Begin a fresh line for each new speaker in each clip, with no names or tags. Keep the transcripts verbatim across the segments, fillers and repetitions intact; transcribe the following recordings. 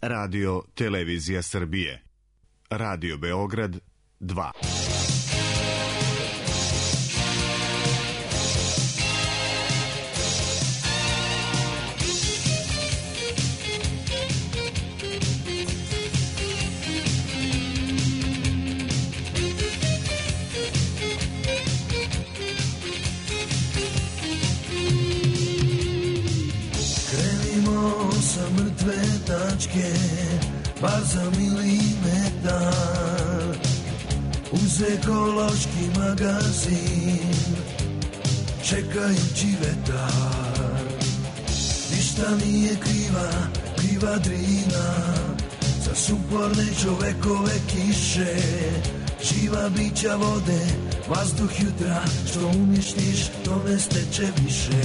Radio Televizija Srbije. Radio Beograd dva.
Krenimo sa mrtve tačke, bar za milimetar, uz ekološki magazin, čekajući vetar. Ništa nije kriva, kriva Drina, za sumporne čovekove kiše, živa bića vode, vazduh jutra, što uništiš, to ne steče više.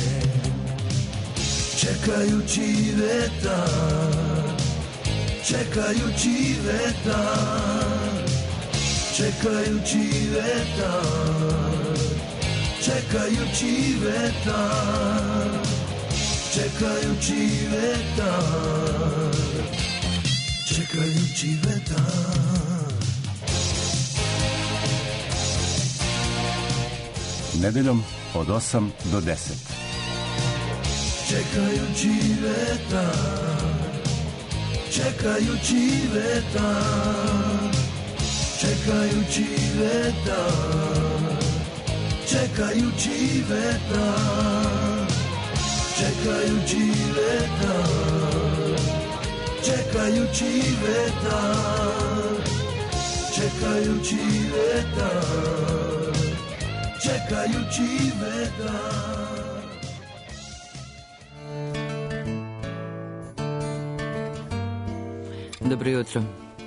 Čekajući vetar, čekajući vetar, čekajući vetar, čekajući vetar, čekajući vetar, čekajući vetar.
Nedeljom od osam do deset.
Čekajući vetar, čekajući vetar, čekajući vetar, čekajući vetar, čekajući vetar, čekajući vetar, čekajući vetar, čekajući vetar.
Dobro jutro.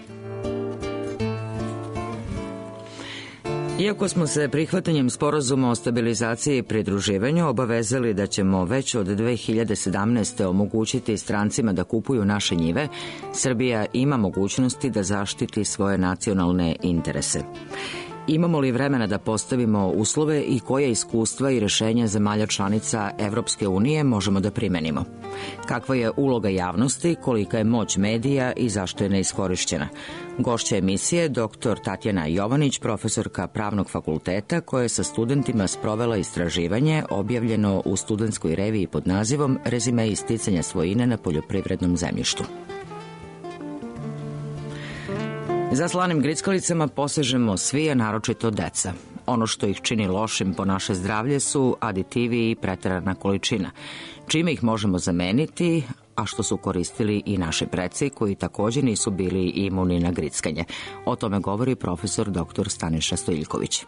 Iako smo se prihvatanjem sporazuma o stabilizaciji i pridruživanju obavezali da ćemo već od dve hiljade sedamnaeste. omogućiti strancima da kupuju naše njive, Srbija ima mogućnosti da zaštiti svoje nacionalne interese. Imamo li vremena da postavimo uslove i koje iskustva i rešenja zemalja članica Evropske unije možemo da primenimo? Kakva je uloga javnosti, kolika je moć medija i zašto je neiskorišćena? Gošća emisije doktor Tatjana Jovanić, profesorka Pravnog fakulteta, koja je sa studentima sprovela istraživanje objavljeno u studentskoj reviji pod nazivom Rezime i sticanja svojine na poljoprivrednom zemljištu. Za slanim grickalicama posežemo svi, a naročito deca. Ono što ih čini lošim po naše zdravlje su aditivi i preterana količina. Čime ih možemo zameniti, a što su koristili i naši preci koji također nisu bili imuni na grickanje. O tome govori profesor doktor Staniša Stojiljković.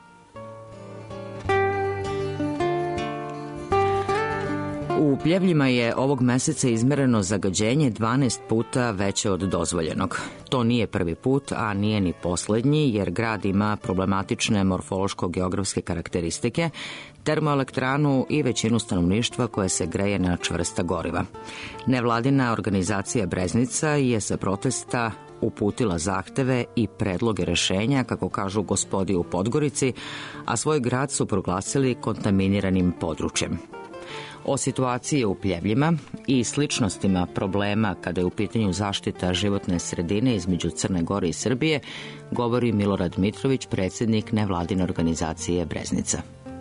U Pljevljima je ovog meseca izmereno zagađenje dvanaest puta veće od dozvoljenog. To nije prvi put, a nije ni poslednji, jer grad ima problematične morfološko-geografske karakteristike, termoelektranu i većinu stanovništva koje se greje na čvrsta goriva. Nevladina organizacija Breznica je sa protesta uputila zahteve i predloge rešenja, kako kažu gospodi u Podgorici, a svoj grad su proglasili kontaminiranim područjem. O situaciji u Pljevljima i sličnostima problema kada je u pitanju zaštita životne sredine između Crne Gore i Srbije govori Milorad Mitrović, predsjednik nevladine organizacije Breznica.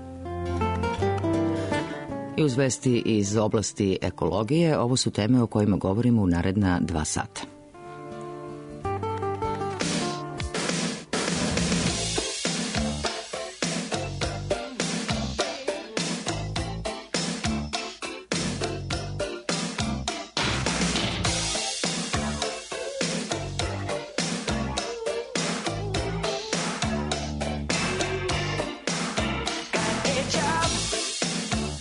I uz vesti iz oblasti ekologije, ovo su teme o kojima govorimo u naredna dva sata.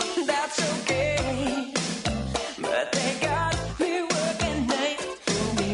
But they got me working nights.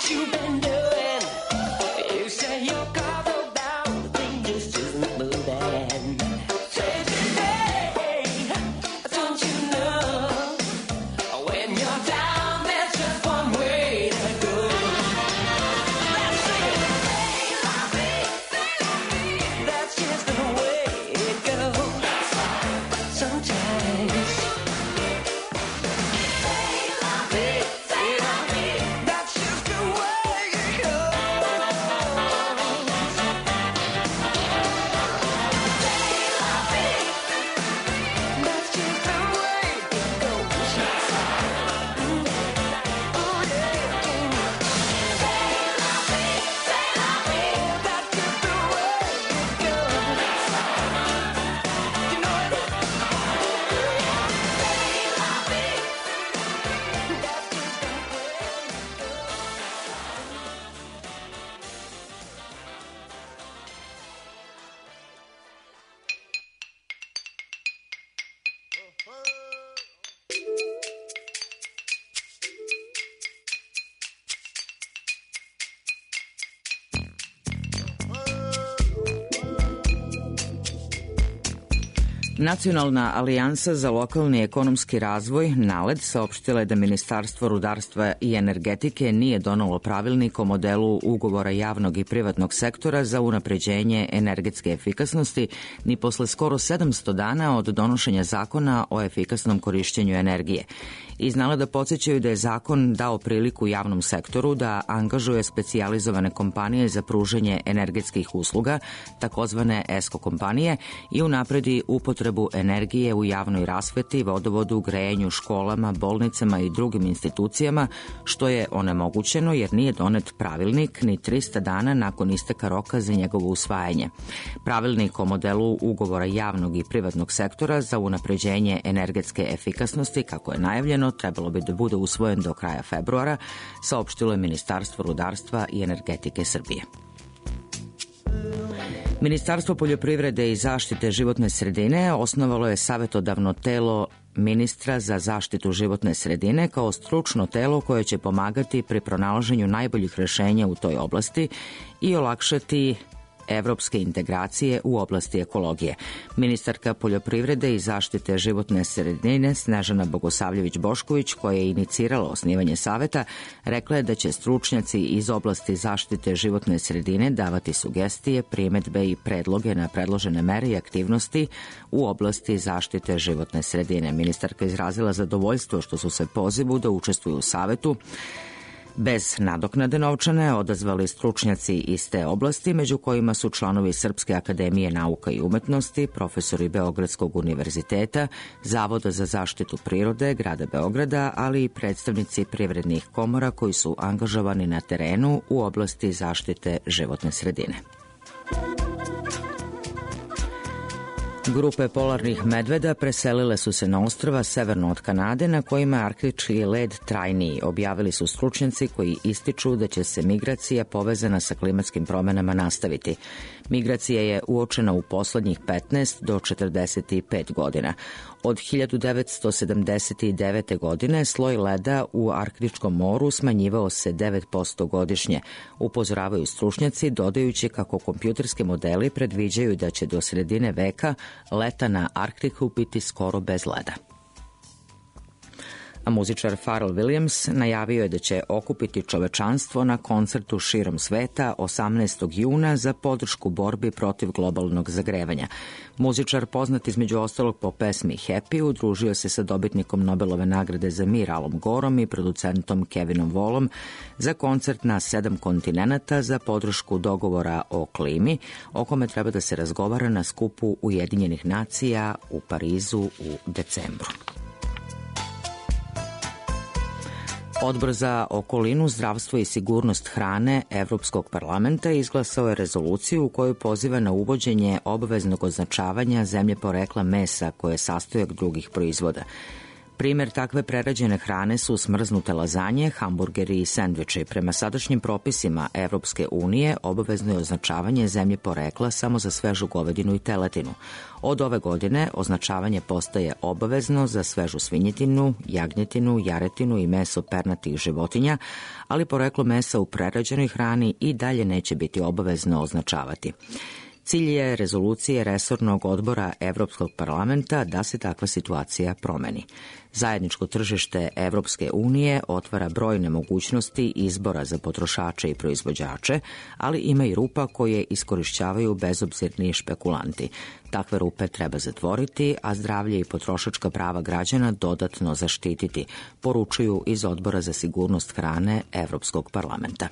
Nacionalna alijansa za lokalni ekonomski razvoj, NALED, saopštila je da Ministarstvo rudarstva i energetike nije donelo pravilnik o modelu ugovora javnog i privatnog sektora za unapređenje energetske efikasnosti ni posle skoro sedamsto dana od donošenja zakona o efikasnom korišćenju energije. Iz NALED-a podsjećaju da je zakon dao priliku javnom sektoru da angažuje specijalizovane kompanije za pružanje energetskih usluga, takozvane ESCO kompanije, i unapredi upotrebu energije u javnoj rasveti, vodovodu, grejenju, školama, bolnicama i drugim institucijama, što je onemogućeno jer nije donet pravilnik ni trista dana nakon isteka roka za njegovo usvajanje. Pravilnik o modelu ugovora javnog i privatnog sektora za unapređenje energetske efikasnosti, kako je najavljeno, trebalo bi da bude usvojen do kraja februara, saopštilo je Ministarstvo rudarstva i energetike Srbije. Ministarstvo poljoprivrede i zaštite životne sredine osnovalo je savetodavno telo ministra za zaštitu životne sredine kao stručno telo koje će pomagati pri pronalaženju najboljih rešenja u toj oblasti i olakšati evropske integracije u oblasti ekologije. Ministarka poljoprivrede i zaštite životne sredine Snežana Bogosavljević-Bošković, koja je inicirala osnivanje saveta, rekla je da će stručnjaci iz oblasti zaštite životne sredine davati sugestije, primedbe i predloge na predložene mere i aktivnosti u oblasti zaštite životne sredine. Ministarka izrazila zadovoljstvo što su se pozivu da učestvuju u savetu bez nadoknade novčane odazvali stručnjaci iz te oblasti, među kojima su članovi Srpske akademije nauka i umetnosti, profesori Beogradskog univerziteta, Zavoda za zaštitu prirode, grada Beograda, ali i predstavnici privrednih komora koji su angažovani na terenu u oblasti zaštite životne sredine. Grupe polarnih medveda preselile su se na ostrva severno od Kanade na kojima je arktički led trajniji, objavili su stručnjaci koji ističu da će se migracija povezana sa klimatskim promenama nastaviti. Migracija je uočena u poslednjih petnaest do četrdeset pet godina. Od hiljadu devetsto sedamdeset devete. godine sloj leda u Arktičkom moru smanjivao se devet posto godišnje, upozoravaju stručnjaci, dodajući kako kompjuterski modeli predviđaju da će do sredine veka leta na Arktiku biti skoro bez leda. A muzičar Pharrell Williams najavio je da će okupiti čovečanstvo na koncertu širom sveta osamnaestog juna za podršku borbi protiv globalnog zagrevanja. Muzičar, poznat između ostalog po pesmi Happy, udružio se sa dobitnikom Nobelove nagrade za mir Alom Gorom i producentom Kevinom Volom za koncert na sedam kontinenata za podršku dogovora o klimi, o kome treba da se razgovara na skupu Ujedinjenih nacija u Parizu u decembru. Odbor za okolinu, zdravstvo i sigurnost hrane Evropskog parlamenta izglasao je rezoluciju u kojoj poziva na uvođenje obaveznog označavanja zemlje porekla mesa koje je sastojak drugih proizvoda. Primer takve prerađene hrane su smrznute lazanje, hamburgeri i sendviči. Prema sadašnjim propisima Evropske unije obavezno je označavanje zemlje porekla samo za svežu govedinu i teletinu. Od ove godine označavanje postaje obavezno za svežu svinjetinu, jagnjetinu, jaretinu i meso pernatih životinja, ali poreklo mesa u prerađenoj hrani i dalje neće biti obavezno označavati. Cilj je rezolucije resornog odbora Evropskog parlamenta da se takva situacija promeni. Zajedničko tržište Evropske unije otvara brojne mogućnosti izbora za potrošače i proizvođače, ali ima i rupa koje iskorišćavaju bezobzirni špekulanti. Takve rupe treba zatvoriti, a zdravlje i potrošačka prava građana dodatno zaštititi, poručuju iz Odbora za sigurnost hrane Evropskog parlamenta.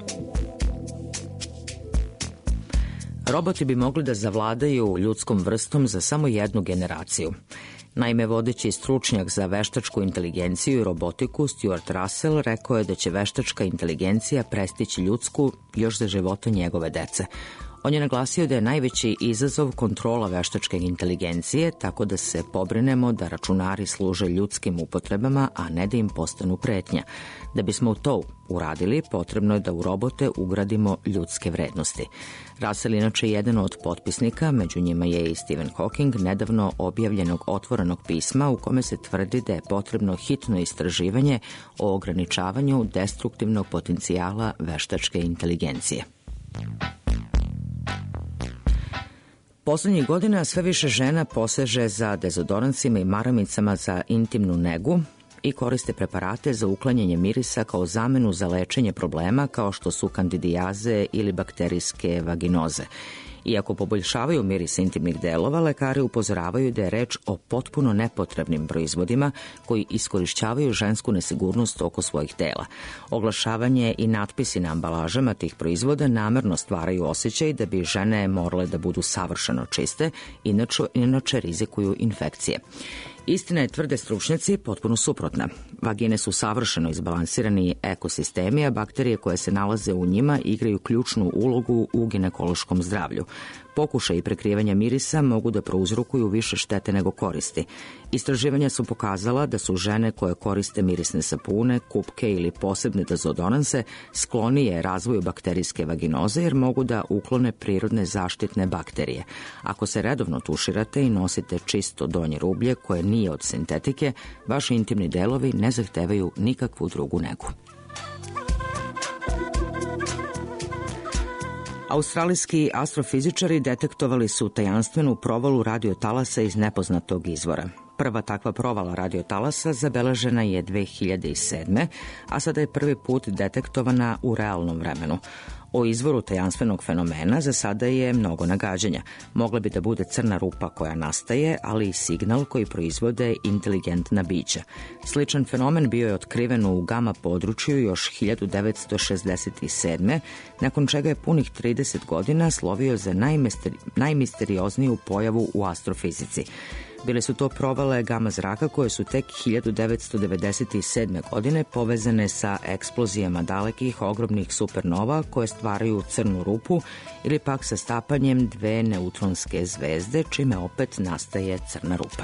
Roboti bi mogli da zavladaju ljudskom vrstom za samo jednu generaciju. Naime, vodeći stručnjak za veštačku inteligenciju i robotiku Stuart Russell rekao je da će veštačka inteligencija prestići ljudsku još za života njegove dece. On je naglasio da je najveći izazov kontrola veštačke inteligencije, tako da se pobrinemo da računari služe ljudskim upotrebama, a ne da im postanu pretnja. Da bismo to uradili, potrebno je da u robote ugradimo ljudske vrednosti. Russell inače je jedan od potpisnika, među njima je i Stephen Hawking, nedavno objavljenog otvorenog pisma u kome se tvrdi da je potrebno hitno istraživanje o ograničavanju destruktivnog potencijala veštačke inteligencije. Poslednjih godina sve više žena poseže za dezodoransima i maramicama za intimnu negu i koriste preparate za uklanjanje mirisa kao zamenu za lečenje problema kao što su kandidijaze ili bakterijske vaginoze. Iako poboljšavaju miris intimnih delova, lekari upozoravaju da je reč o potpuno nepotrebnim proizvodima koji iskorišćavaju žensku nesigurnost oko svojih tela. Oglašavanje i natpisi na ambalažama tih proizvoda namerno stvaraju osjećaj da bi žene morale da budu savršeno čiste, inače, inače rizikuju infekcije. Istina je, tvrde stručnjaci, potpuno suprotna. Vagine su savršeno izbalansirani ekosistemi, a bakterije koje se nalaze u njima igraju ključnu ulogu u ginekološkom zdravlju. Pokušaj prekrivanja mirisa mogu da prouzrokuju više štete nego koristi. Istraživanja su pokazala da su žene koje koriste mirisne sapune, kupke ili posebne dezodoranse sklonije razvoju bakterijske vaginoze jer mogu da uklone prirodne zaštitne bakterije. Ako se redovno tuširate i nosite čisto donje rublje koje nije od sintetike, vaši intimni delovi ne zahtevaju nikakvu drugu negu. Australijski astrofizičari detektovali su tajanstvenu provalu radiotalasa iz nepoznatog izvora. Prva takva provala radiotalasa zabeležena je dve hiljade sedme, a sada je prvi put detektovana u realnom vremenu. O izvoru tajanstvenog fenomena za sada je mnogo nagađanja. Mogla bi da bude crna rupa koja nastaje, ali i signal koji proizvode inteligentna bića. Sličan fenomen bio je otkriven u gama području još hiljadu devetsto šezdeset sedme, nakon čega je punih trideset godina slovio za najmisteri, najmisteriozniju pojavu u astrofizici. Bile su to provale gama zraka koje su tek hiljadu devetsto devedeset sedme. godine povezane sa eksplozijama dalekih ogromnih supernova koje stvaraju crnu rupu ili pak sa stapanjem dve neutronske zvezde, čime opet nastaje crna rupa.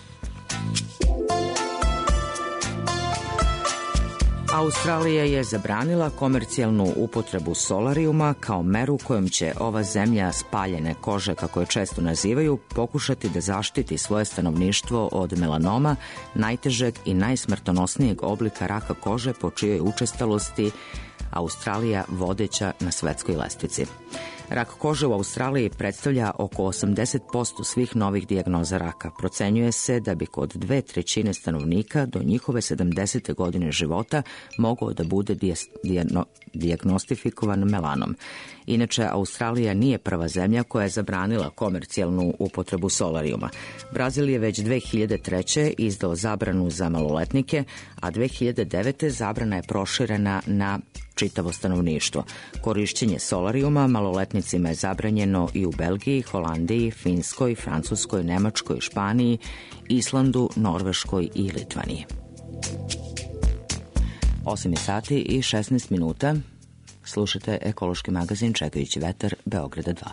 Australija je zabranila komercijalnu upotrebu solarijuma kao meru kojom će ova zemlja spaljene kože, kako je često nazivaju, pokušati da zaštiti svoje stanovništvo od melanoma, najtežeg i najsmrtonosnijeg oblika raka kože po čijoj učestalosti Australija vodeća na svetskoj lestvici. Rak kože u Australiji predstavlja oko osamdeset posto svih novih dijagnoza raka. Procenjuje se da bi kod dve trećine stanovnika do njihove sedamdesete godine života mogao da bude dijagno, dijagnostifikovan melanom. Inače, Australija nije prva zemlja koja je zabranila komercijalnu upotrebu solarijuma. Brazil je već dve hiljade treće. izdao zabranu za maloletnike, a dve hiljade devete. zabrana je proširena na čitavo stanovništvo. Korišćenje solarijuma maloletnicima je zabranjeno i u Belgiji, Holandiji, Finskoj, Francuskoj, Nemačkoj, Španiji, Islandu, Norveškoj i Litvaniji. osam sati i šesnaest minuta. Slušate ekološki magazin Čekajući vetar Beograda dva.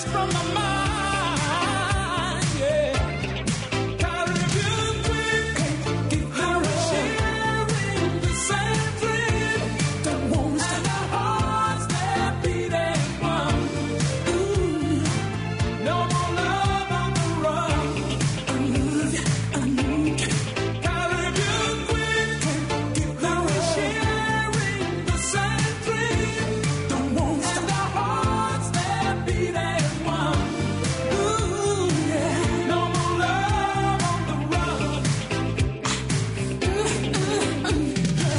from my mind, yeah. Caribbean queen, keep her sharing the same dream. Don't want to and our hearts they're beating one. Ooh, no more love on the run. I love you, I need you. Caribbean queen, keep her sharing the same dream. Don't want to and our hearts they're beating one. Ooh, yeah, no more love on the run. Ooh, ooh, ooh, yeah.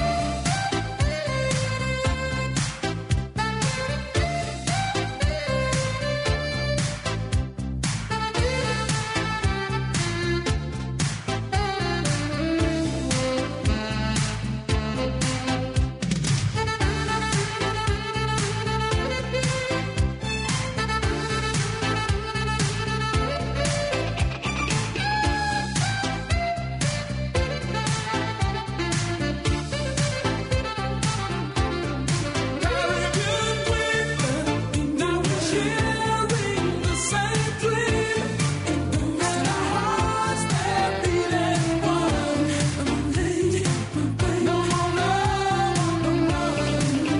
Caribbean queen, now we're sharing the same dream. And our hearts they're beating one. My lady, my baby, no more love on the run.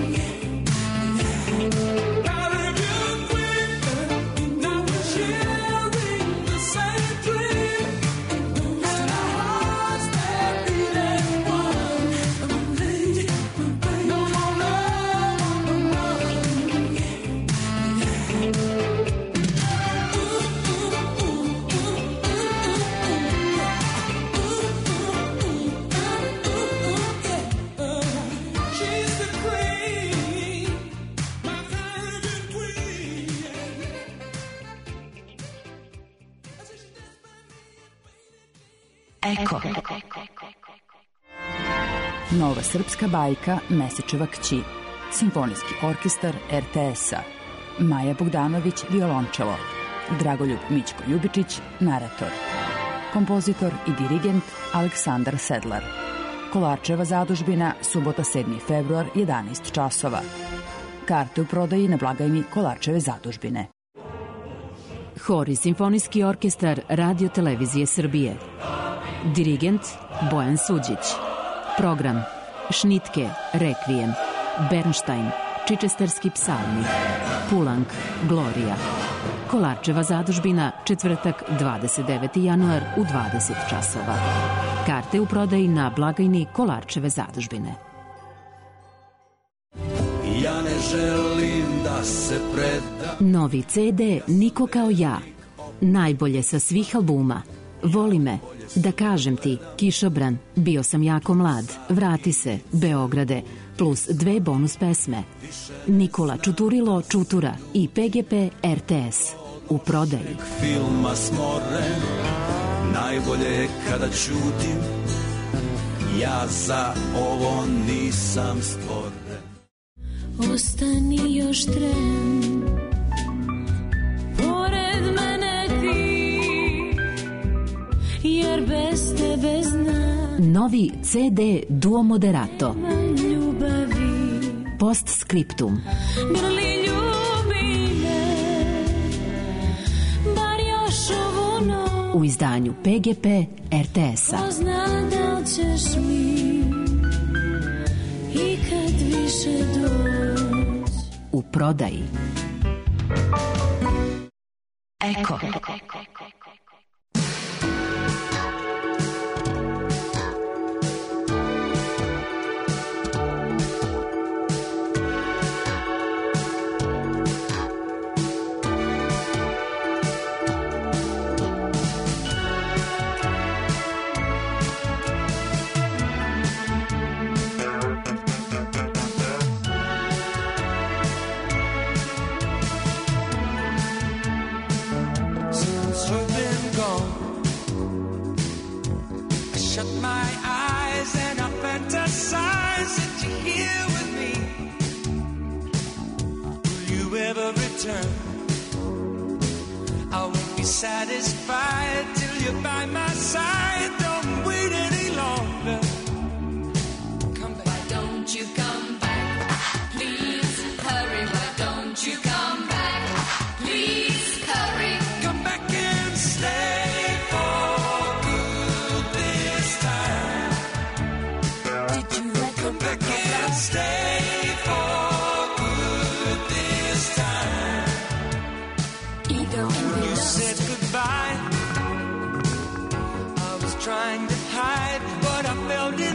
Caribbean queen, now we're sharing the same dream. And our hearts they're beating one. My lady, my baby, no more love on the run. She's the queen, my Caribbean queen.
Eko. Nova srpska bajka Mesečeva kći. Simfonijski orkestar er te es-a. Maja Bogdanović, violončelo. Dragoljub Mićko Ljubičić, narator. Kompozitor i dirigent Aleksandar Sedlar. Kolarčeva zadužbina, subota sedmi februar, jedanaest časova. Karte u prodaji na blagajni Kolarčeve zadužbine.
Hor i simfonijski orkestar Radio Televizije Srbije. Dirigent Bojan Suđić. Program Šnitke, Rekvijem, Bernštajn, Čičesterski psalmi, Pulang, Glorija. Kolarčeva zadužbina, četvrtak, dvadeset deveti januar u dvadeset časova. Karte u prodaji na blagajni Kolarčeve zadužbine.
Ja ne želim da se predam.
Novi ce de Niko kao ja. Najbolje sa svih albuma. Voli me, da kažem ti, Kišobran, bio sam jako mlad, vrati se, Beograde, plus dve bonus pesme. Nikola Čuturilo Čutura i pe ge pe er te es. U prodaji.
Filma smoren, najbolje je kada ćutim. Ja za ovo nisam stvoren.
Ostani još tren, pored mene ti, jer bez tebe znam.
Novi ce de Duo Moderato.
Ljubavi,
Postscriptum.
grli ljubi me, bar još ovu noć.
U izdanju pe ge pe er te es-a.
Ko zna da li ćeš mi ikad više doć.
U prodaji.
Eko.
I won't be satisfied till you're by my side. Don't wait any longer. Come back. Why don't you come back? Please hurry. Why don't you come back? Please.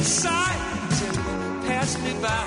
inside till you passed me by.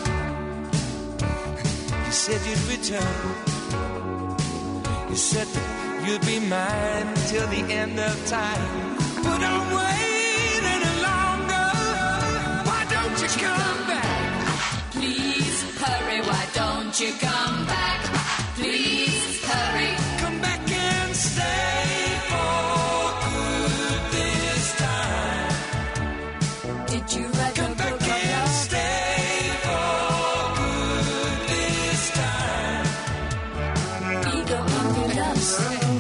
You said you'd return. You said that you'd be mine till the end of time. But don't wait any longer. Why don't you come back?
Please hurry, why don't you come back? Please hurry.
Come back and stay for good this time.
Did you write
Come
the
back
book of
and
love?
stay for good this time.
Ego in your loves.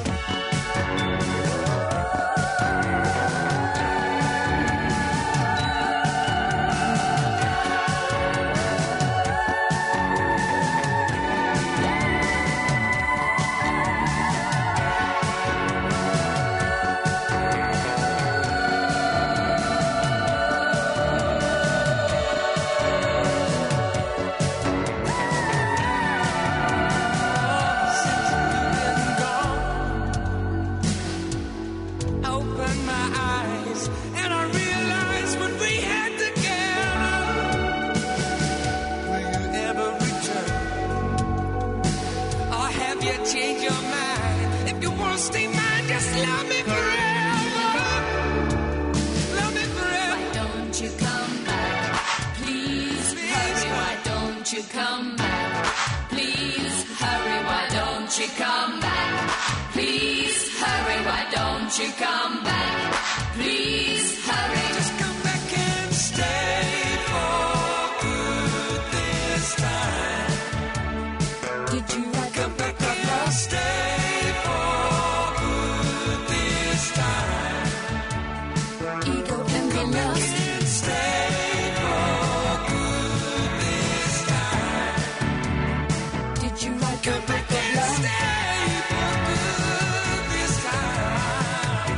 Come back, please hurry, why don't you come back? Please hurry, why don't you come back? Please hurry.
Just come back and stay for good this time.
Did you write the
Come
book
back
of
and
love?
stay for good this time.
Ego in your
Come back
loves.
and stay for good this time.
Did you write the
Come
book
back
of
and
love?
stay for good this time.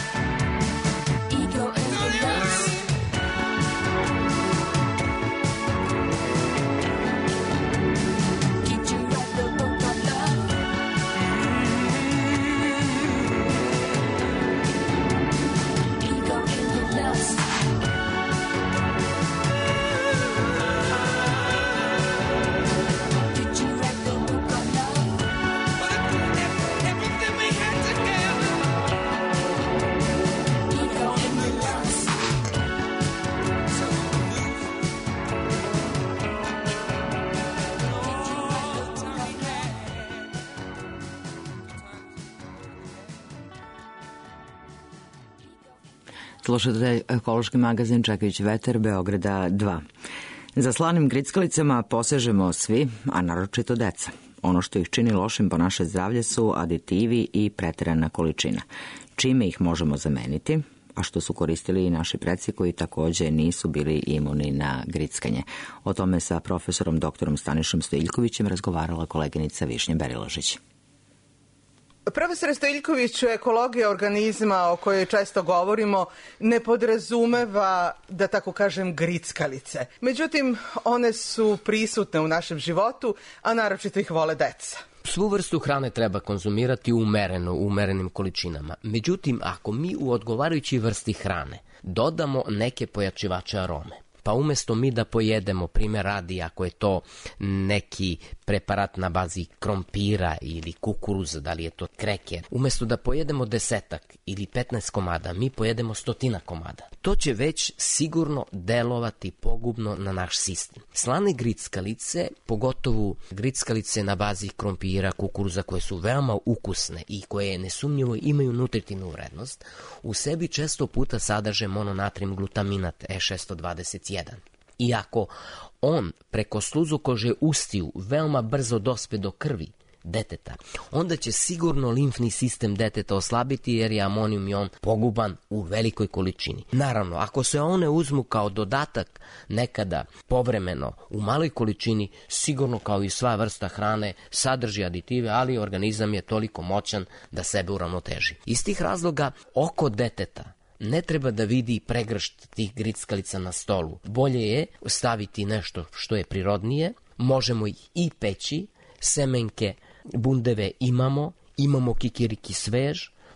Ego in your loves. Did you write the book of love? Ego in your loves. Did you write the book of love?
Everything we had together.
Ego in your loves.
Slušate ekološki magazin Čekajući vetar Beograda dva. Za slanim grickalicama posežemo svi, a naročito deca. Ono što ih čini lošim po naše zdravlje su aditivi i preterana količina. Čime ih možemo zameniti, a što su koristili i naši preci koji takođe nisu bili imuni na grickanje. O tome sa profesorom doktorom Stanišom Stojiljkovićem razgovarala koleginica Višnja Beriložić.
Profesore Stojiljkoviću, ekologija organizma o kojoj često govorimo ne podrazumeva, da tako kažem, grickalice. Međutim, one su prisutne u našem životu, a naročito ih vole deca.
Svu vrstu hrane treba konzumirati umereno, u umerenim količinama. Međutim, ako mi u odgovarajućoj vrsti hrane dodamo neke pojačivače arome, pa umesto mi da pojedemo, primjer radi, ako je to neki preparat na bazi krompira ili kukuruza, da li je to kreker, umesto da pojedemo desetak ili petnaest komada, mi pojedemo stotina komada. To će već sigurno delovati pogubno na naš sistem. Slane grickalice, pogotovo grickalice na bazi krompira, kukuruza, koje su veoma ukusne i koje nesumnjivo imaju nutritivnu vrednost, u sebi često puta sadrže mononatrijum glutaminat E šesto dvadeset jedan. Iako on preko sluzokože ustiju veoma brzo dospe do krvi deteta, onda će sigurno limfni sistem deteta oslabiti jer je amonijum jon poguban u velikoj količini. Naravno, ako se one uzmu kao dodatak nekada povremeno u maloj količini, sigurno kao i sva vrsta hrane sadrži aditive, ali organizam je toliko moćan da sebe uravnoteži. Iz tih razloga oko deteta ne treba da vidi pregršt tih grickalica na stolu. Bolje je staviti nešto što je prirodnije, možemo ih i peći, semenke bundeve imamo, imamo kikiriki svež,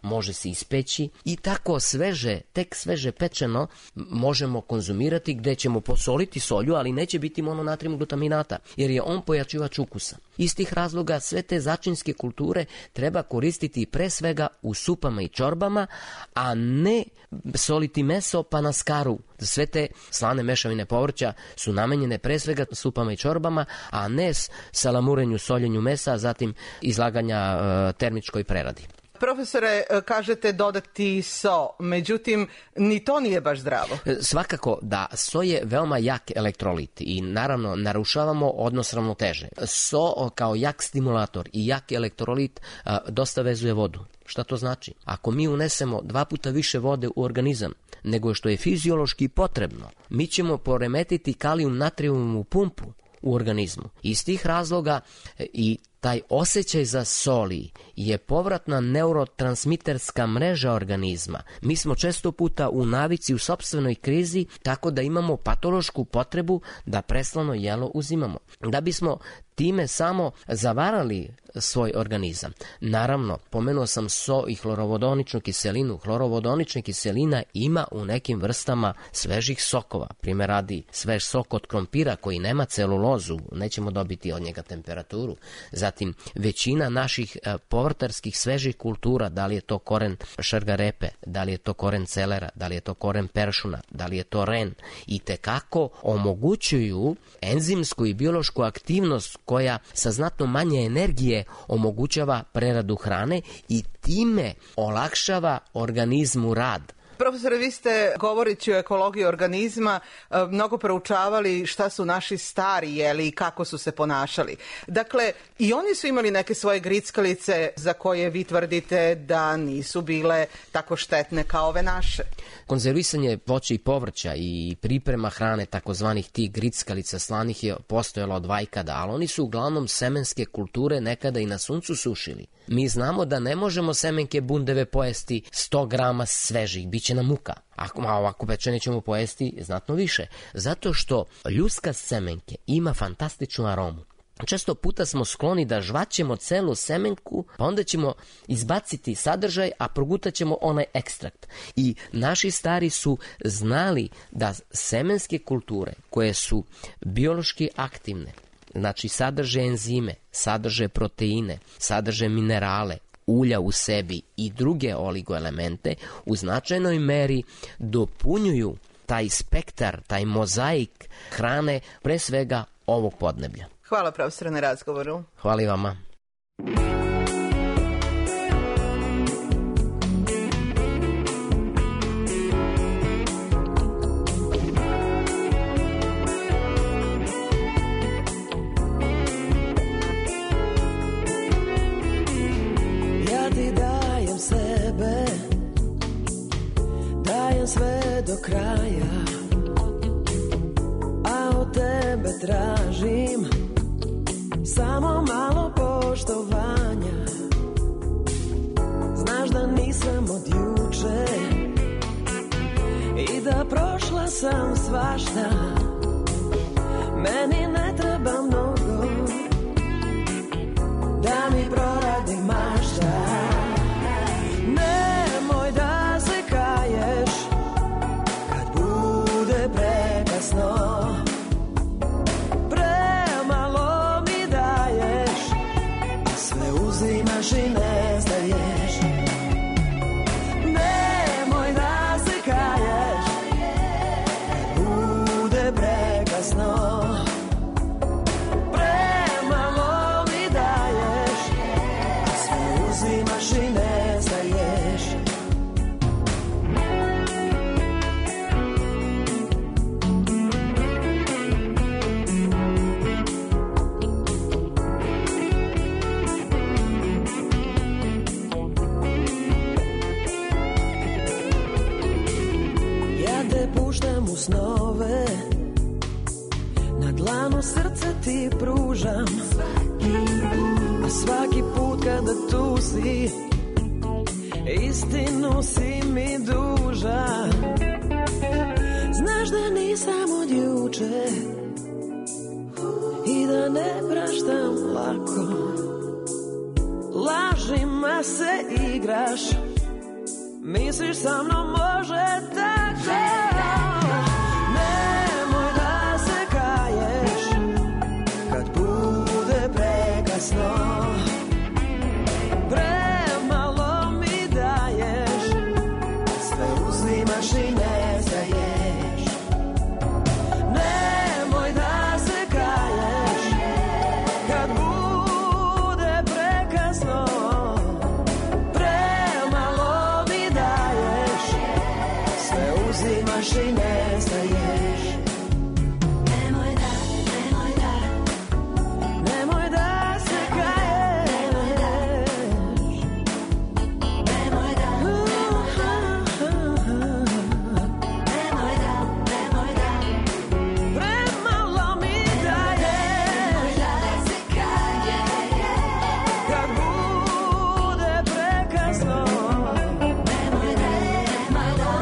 može se ispeći i tako sveže, tek sveže pečeno možemo konzumirati, gde ćemo posoliti solju, ali neće biti mononatrijum glutaminata, jer je on pojačivač ukusa. Iz tih razloga sve te začinske kulture treba koristiti pre svega u supama i čorbama, a ne soliti meso pa na skaru. Sve te slane mešavine povrća su namenjene pre svega supama i čorbama, a ne salamurenju, soljenju mesa, a zatim izlaganja e, termičkoj preradi.
Profesore, kažete dodati so, međutim, ni to nije baš zdravo.
Svakako da so je veoma jak elektrolit i naravno narušavamo odnos ravnoteže. So kao jak stimulator i jak elektrolit a, dosta vezuje vodu. Šta to znači? Ako mi unesemo dva puta više vode u organizam nego što je fiziološki potrebno, mi ćemo poremetiti kalijum natrijevovu pumpu u organizmu. Iz tih razloga i taj osjećaj za soli je povratna neurotransmiterska mreža organizma. Mi smo često puta u navici, u sopstvenoj krizi, tako da imamo patološku potrebu da preslano jelo uzimamo. Da bismo time samo zavarali svoj organizam. Naravno, pomenuo sam so i hlorovodoničnu kiselinu. Hlorovodonična kiselina ima u nekim vrstama svežih sokova. Primjer radi, svež sok od krompira koji nema celulozu, nećemo dobiti od njega temperaturu. Zatim, većina naših povrtarskih svežih kultura, da li je to koren šargarepe, da li je to koren celera, da li je to koren peršuna, da li je to ren, i tekako omogućuju enzimsku i biološku aktivnost koja sa znatno manje energije omogućava preradu hrane i time olakšava organizmu rad.
Profesore, vi ste, govoreći o ekologiji organizma, mnogo proučavali šta su naši stari jeli i kako su se ponašali. Dakle, i oni su imali neke svoje grickalice za koje vi tvrdite da nisu bile tako štetne kao ove naše.
Konzervisanje voća i povrća i priprema hrane takozvanih tih grickalica slanih je postojalo od vajkada, ali oni su uglavnom semenske kulture nekada i na suncu sušili. Mi znamo da ne možemo semenke bundeve pojesti sto grama svežih, bit će nam muka. Ako, a ovako pečene ćemo pojesti znatno više. Zato što ljudska semenke ima fantastičnu aromu. Često puta smo skloni da žvaćemo celu semenku, pa onda ćemo izbaciti sadržaj, a progutat ćemo onaj ekstrakt. I naši stari su znali da semenske kulture koje su biološki aktivne, znači sadrže enzime, sadrže proteine, sadrže minerale, ulja u sebi i druge oligoelemente, u značajnoj meri dopunjuju taj spektar, taj mozaik hrane, pre svega ovog podneblja.
Hvala, profesore, na razgovoru.
Hvala i vama.
Ja ti dajem sebe, dajem sve do kraja, a od tebe tražim samo malo poštovanja. Znaš da nisam od juče i da prošla sam svašta. Meni ne treba mnogo da mi proradi mašta. Nemoj da se kaješ kad bude prekasno. Uzimaš i ne zdaješ. Nemoj da se kaješ kad bude prekasno. Premalo mi daješ, a sve uzimaš i ne zdaješ. Puštam u snove, na dlanu srce ti pružam, a svaki put kada tu si, istinu si mi dužan. Znaš da nisam od juče i da ne praštam lako. Lažima se igraš, Misliš sa mnom može tako? Nemoj da se kaješ kad bude prekasno. Premalo mi daješ, sve uzimaš i nestaješ. Nemoj da se kaješ kad bude prekasno. Premalo mi daješ, sve uzimaš i nestaješ. Nemoj da, nemoj da, nemoj da se kaješ. Nemoj da, nemoj da, nemoj da, nemoj da. Premalo mi daješ, da se kaješ kad bude prekasno. Nemoj da, nemoj da,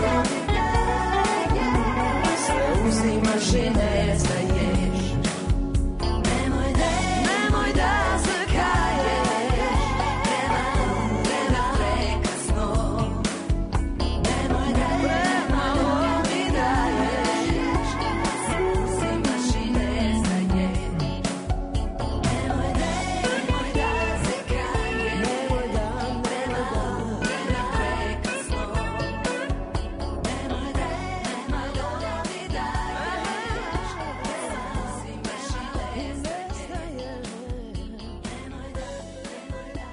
sve uzimaš i nestaješ. Nemoj da, nemoj da se kaješ, premalo, premalo prekasno. Nemoj da, premalo mi daješ, sve uzimaš i nestaješ. Nemoj da, nemoj da se kaješ, nemoj da, premalo, premalo prekasno. Nemoj da, premalo mi daješ, sve uzimaš i nestaješ. Nemoj da, nemoj da.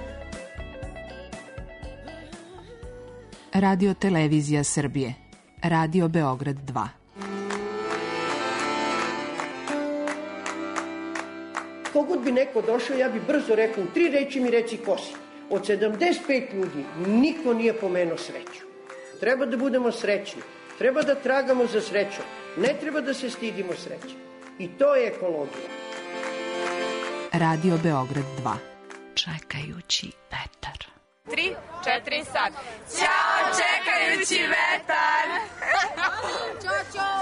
Radio Televizija Srbije. Radio Beograd dva.
Kogod bi neko došao, ja bi brzo rekao, u tri reči mi reci ko si. Od sedamdeset pet ljudi niko nije pomenuo sreću. Treba da budemo srećni. Treba da tragamo za srećom. Ne treba da se stidimo sreće. I to je ekologija.
Radio Beograd dva.
Čekajući vetar.
Tri, četiri, sad. Ćao, čekajući vetar! Ćao, ćao!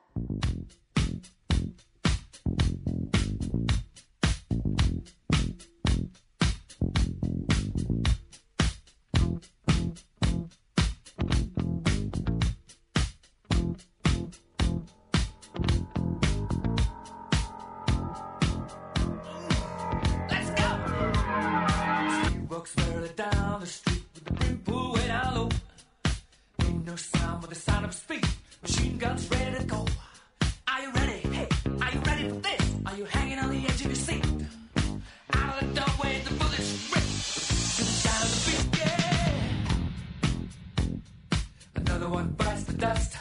Walks further down the street with the brim pulled way down low. Ain't no sound but the sound of speed. Machine guns ready to go. Are you ready? Hey, are you ready for this? Are you hanging on the edge of your seat? Out of the doorway, the bullets rip to the sound of the beat. Yeah. Another one bites the dust.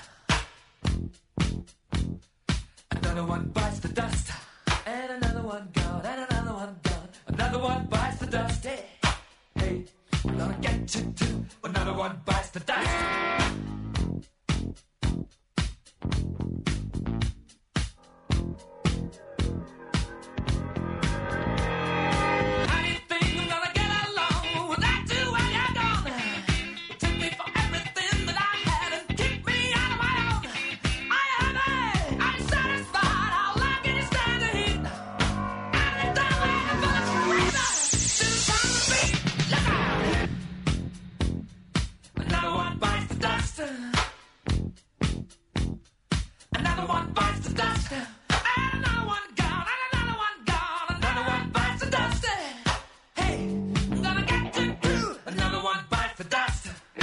Another one bites the dust. And another one gone. And another one gone. Another one bites the dust. Hey. Hey, we're gonna get you too. Another one bites the dust. How do you think I'm gonna get along without you when you're gone? You took me for everything that I had and kicked me out of my own. Are you happy? I'm satisfied. How long can you stand the heat? Out of the doorway, the bullets rain down to the sound of the beat. Look out! Another one bites the dust. Another one bites the dust. And another one gone. And another one gone. Another one bites the dust. Hey, I'm gonna get you too. Another one bites the dust.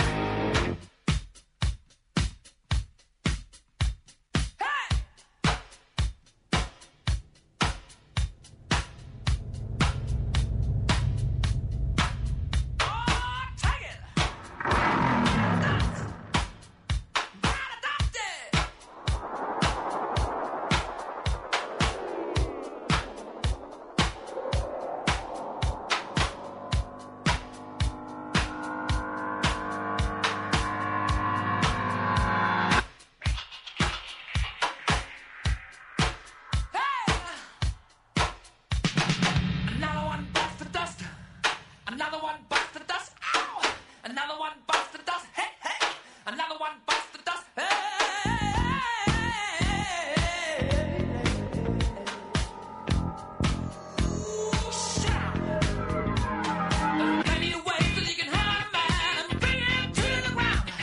Hey! Oh, take it! Gotta dust it! Another one bites the dust. Another one bites the dust. Ow! Another one bites the dust. Hey, hey! Another one bites the dust. Hey! Ooh, shout! Maybe a way that you can hurt a man and bring him to the ground.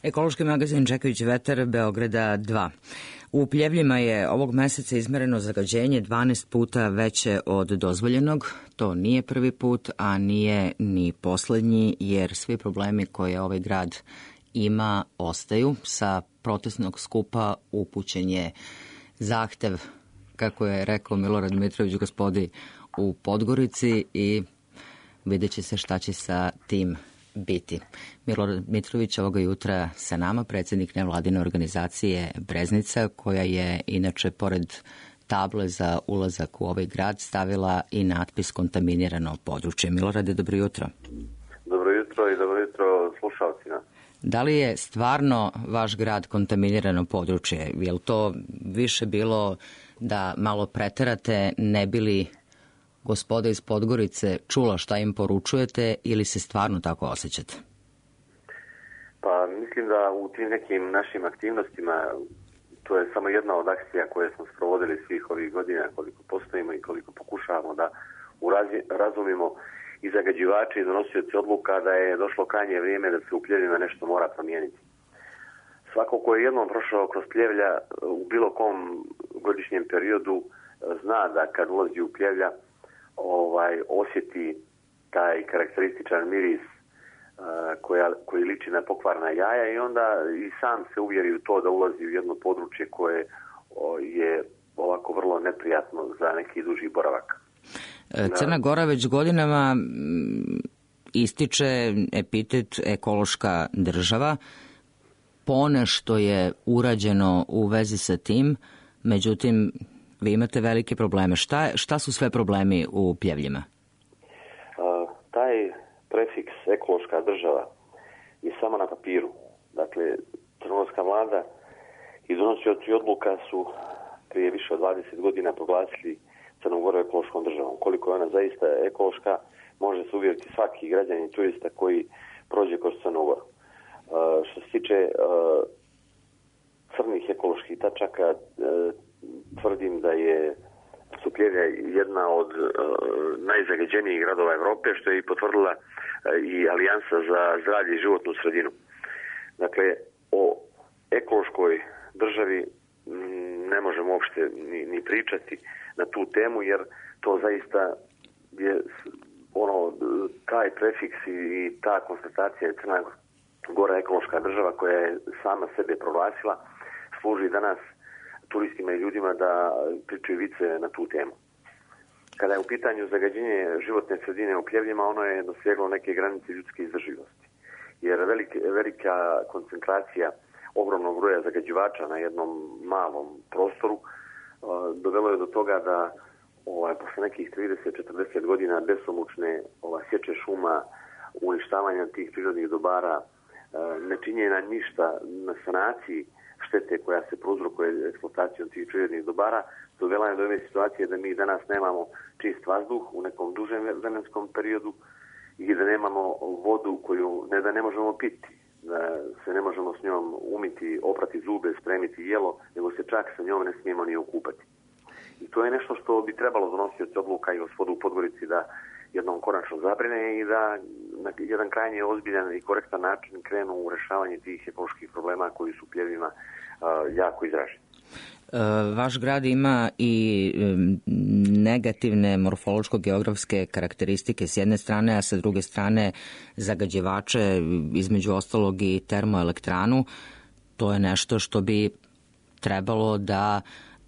Ekološki magazin Čekajući vetar Beograda dva. U Pljevljima je ovog meseca izmereno zagađenje dvanaest puta veće od dozvoljenog. To nije prvi put, a nije ni poslednji, jer svi problemi koje ovaj grad ima ostaju. Sa protestnog skupa upućen je zahtev, kako je rekao Milorad Mitrović gospodi, u Podgorici i vidjet će se šta će sa tim biti. Milorad Mitrović ovoga jutra sa nama, predsjednik nevladine organizacije Breznica, koja je inače pored table za ulazak u ovaj grad stavila i natpis kontaminirano područje. Milorade, dobro jutro.
Dobro jutro i dobro jutro slušalcima.
Da li je stvarno vaš grad kontaminirano područje? Je li to više bilo da malo preterate, ne bili gospoda iz Podgorice čula šta im poručujete ili se stvarno tako osjećate?
Pa mislim da u tim nekim našim aktivnostima, to je samo jedna od akcija koje smo sprovodili svih ovih godina, koliko postojimo i koliko pokušavamo da razumimo i zagađivače i donosioci odluka, da je došlo krajnje vrijeme da se u Pljevljima nešto mora promijeniti. Svako ko je jednom prošao kroz Pljevlja u bilo kom godišnjem periodu zna da kad ulazi u Pljevlja ovaj, osjeti taj karakterističan miris uh, koja, koji liči na pokvarna jaja i onda i sam se uvjeri u to da ulazi u jedno područje koje o, je ovako vrlo neprijatno za neki duži boravak.
Crna Gora već godinama ističe epitet ekološka država. Ponešto je urađeno u vezi sa tim, međutim, vi imate velike probleme. Šta, šta su sve problemi u Pljevljima?
Uh, taj prefiks ekološka država je samo na papiru. Dakle, crnogorska vlada i donosioci odluka su prije više od dvadeset godina proglasili Crnu Goru ekološkom državom. Koliko je ona zaista ekološka, može se uvjeriti svaki građanin turista koji prođe kroz Crnu Goru. Uh, što se tiče uh, crnih ekoloških tačaka, uh, tvrdim da je su Pljevlja jedna od uh, najzagađenijih gradova Evrope, što je i potvrdila uh, i Alijansa za zdravlje i životnu sredinu. Dakle, o ekološkoj državi m, ne možemo uopšte ni, ni pričati na tu temu, jer to zaista je ono, taj prefiks i, i ta konstatacija je Crna Gora ekološka država koja je sama sebe proglasila, služi danas turistima i ljudima da pričaju vice na tu temu. Kada je u pitanju zagađenje životne sredine u Pljevljima, ono je doseglo neke granice ljudske izdrživosti. Jer velike, velika koncentracija ogromnog broja zagađivača na jednom malom prostoru uh, dovelo je do toga da ovaj, posle nekih trideset do četrdeset godina besomučne ovaj, sječe šuma, uništavanja tih prirodnih dobara, uh, nečinjenja ništa na sanaciji štete koja se prouzrokuje eksploatacijom tih prirodnih dobara, dovela je do ove situacije da mi danas nemamo čist vazduh u nekom dužem vremenskom periodu i da nemamo vodu koju ne da ne možemo piti, da se ne možemo s njom umiti, oprati zube, spremiti jelo, nego se čak sa njom ne smijemo ni okupati. I to je nešto što bi trebalo donositi odluka i gospodu u Podgorici da jednom konačno zabrine i da na jedan krajnje ozbiljan i korektan način krenu u rešavanje tih ekoloških problema koji su u Pljevljima uh, jako izraženi.
Vaš grad ima i negativne morfološko-geografske karakteristike s jedne strane, a sa druge strane zagađivače, između ostalog i termoelektranu. To je nešto što bi trebalo da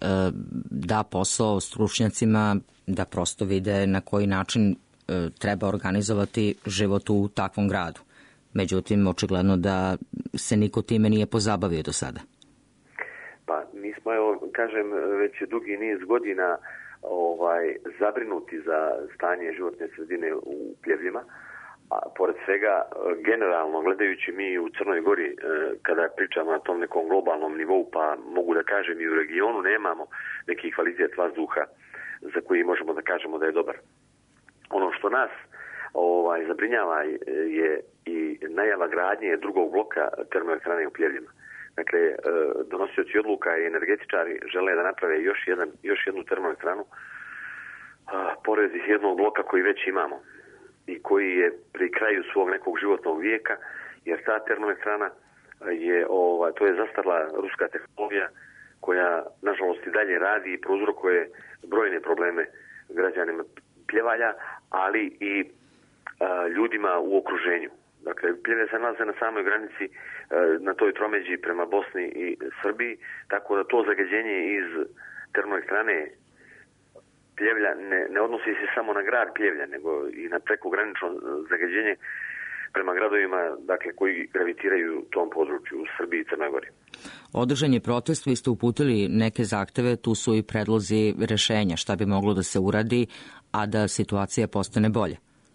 da posao stručnjacima da prosto vide na koji način treba organizovati život u takvom gradu. Međutim, očigledno da se niko time nije pozabavio do sada.
Pa mi smo, evo, kažem, već dugi niz godina ovaj, zabrinuti za stanje životne sredine u Pljevljima, a pored svega, generalno gledajući mi u Crnoj Gori, kada pričamo na tom nekom globalnom nivou, pa mogu da kažem i u regionu, nemamo neki kvalitet vazduha za koji možemo da kažemo da je dobar. Ono što nas ovaj, zabrinjava je i najava gradnje drugog bloka termoelektrane u Pljevljima. Dakle, donosioci odluka i energetičari žele da naprave još, jedan, još jednu termoelektranu pored jednog bloka koji već imamo i koji je pri kraju svog nekog životnog vijeka, jer ta termoelektrana je, ovaj, to je zastarla ruska tehnologija koja, nažalost, i dalje radi i prouzrokuje brojne probleme građanima Pljevalja, ali i a, ljudima u okruženju. Dakle, Pljevalj se nalaze na samoj granici a, na toj tromeđi prema Bosni i Srbiji, tako da to zagađenje iz termoelektrane Pljevlja ne, ne odnosi se samo na grad Pljevlja, nego i na prekogranično zagađenje prema gradovima, dakle, koji gravitiraju tom području u Srbiji i Crnoj Gori.
Održan je protest, vi ste uputili neke zahteve, tu su i predlozi rešenja, šta bi moglo da se uradi, a da situacija postane bolje.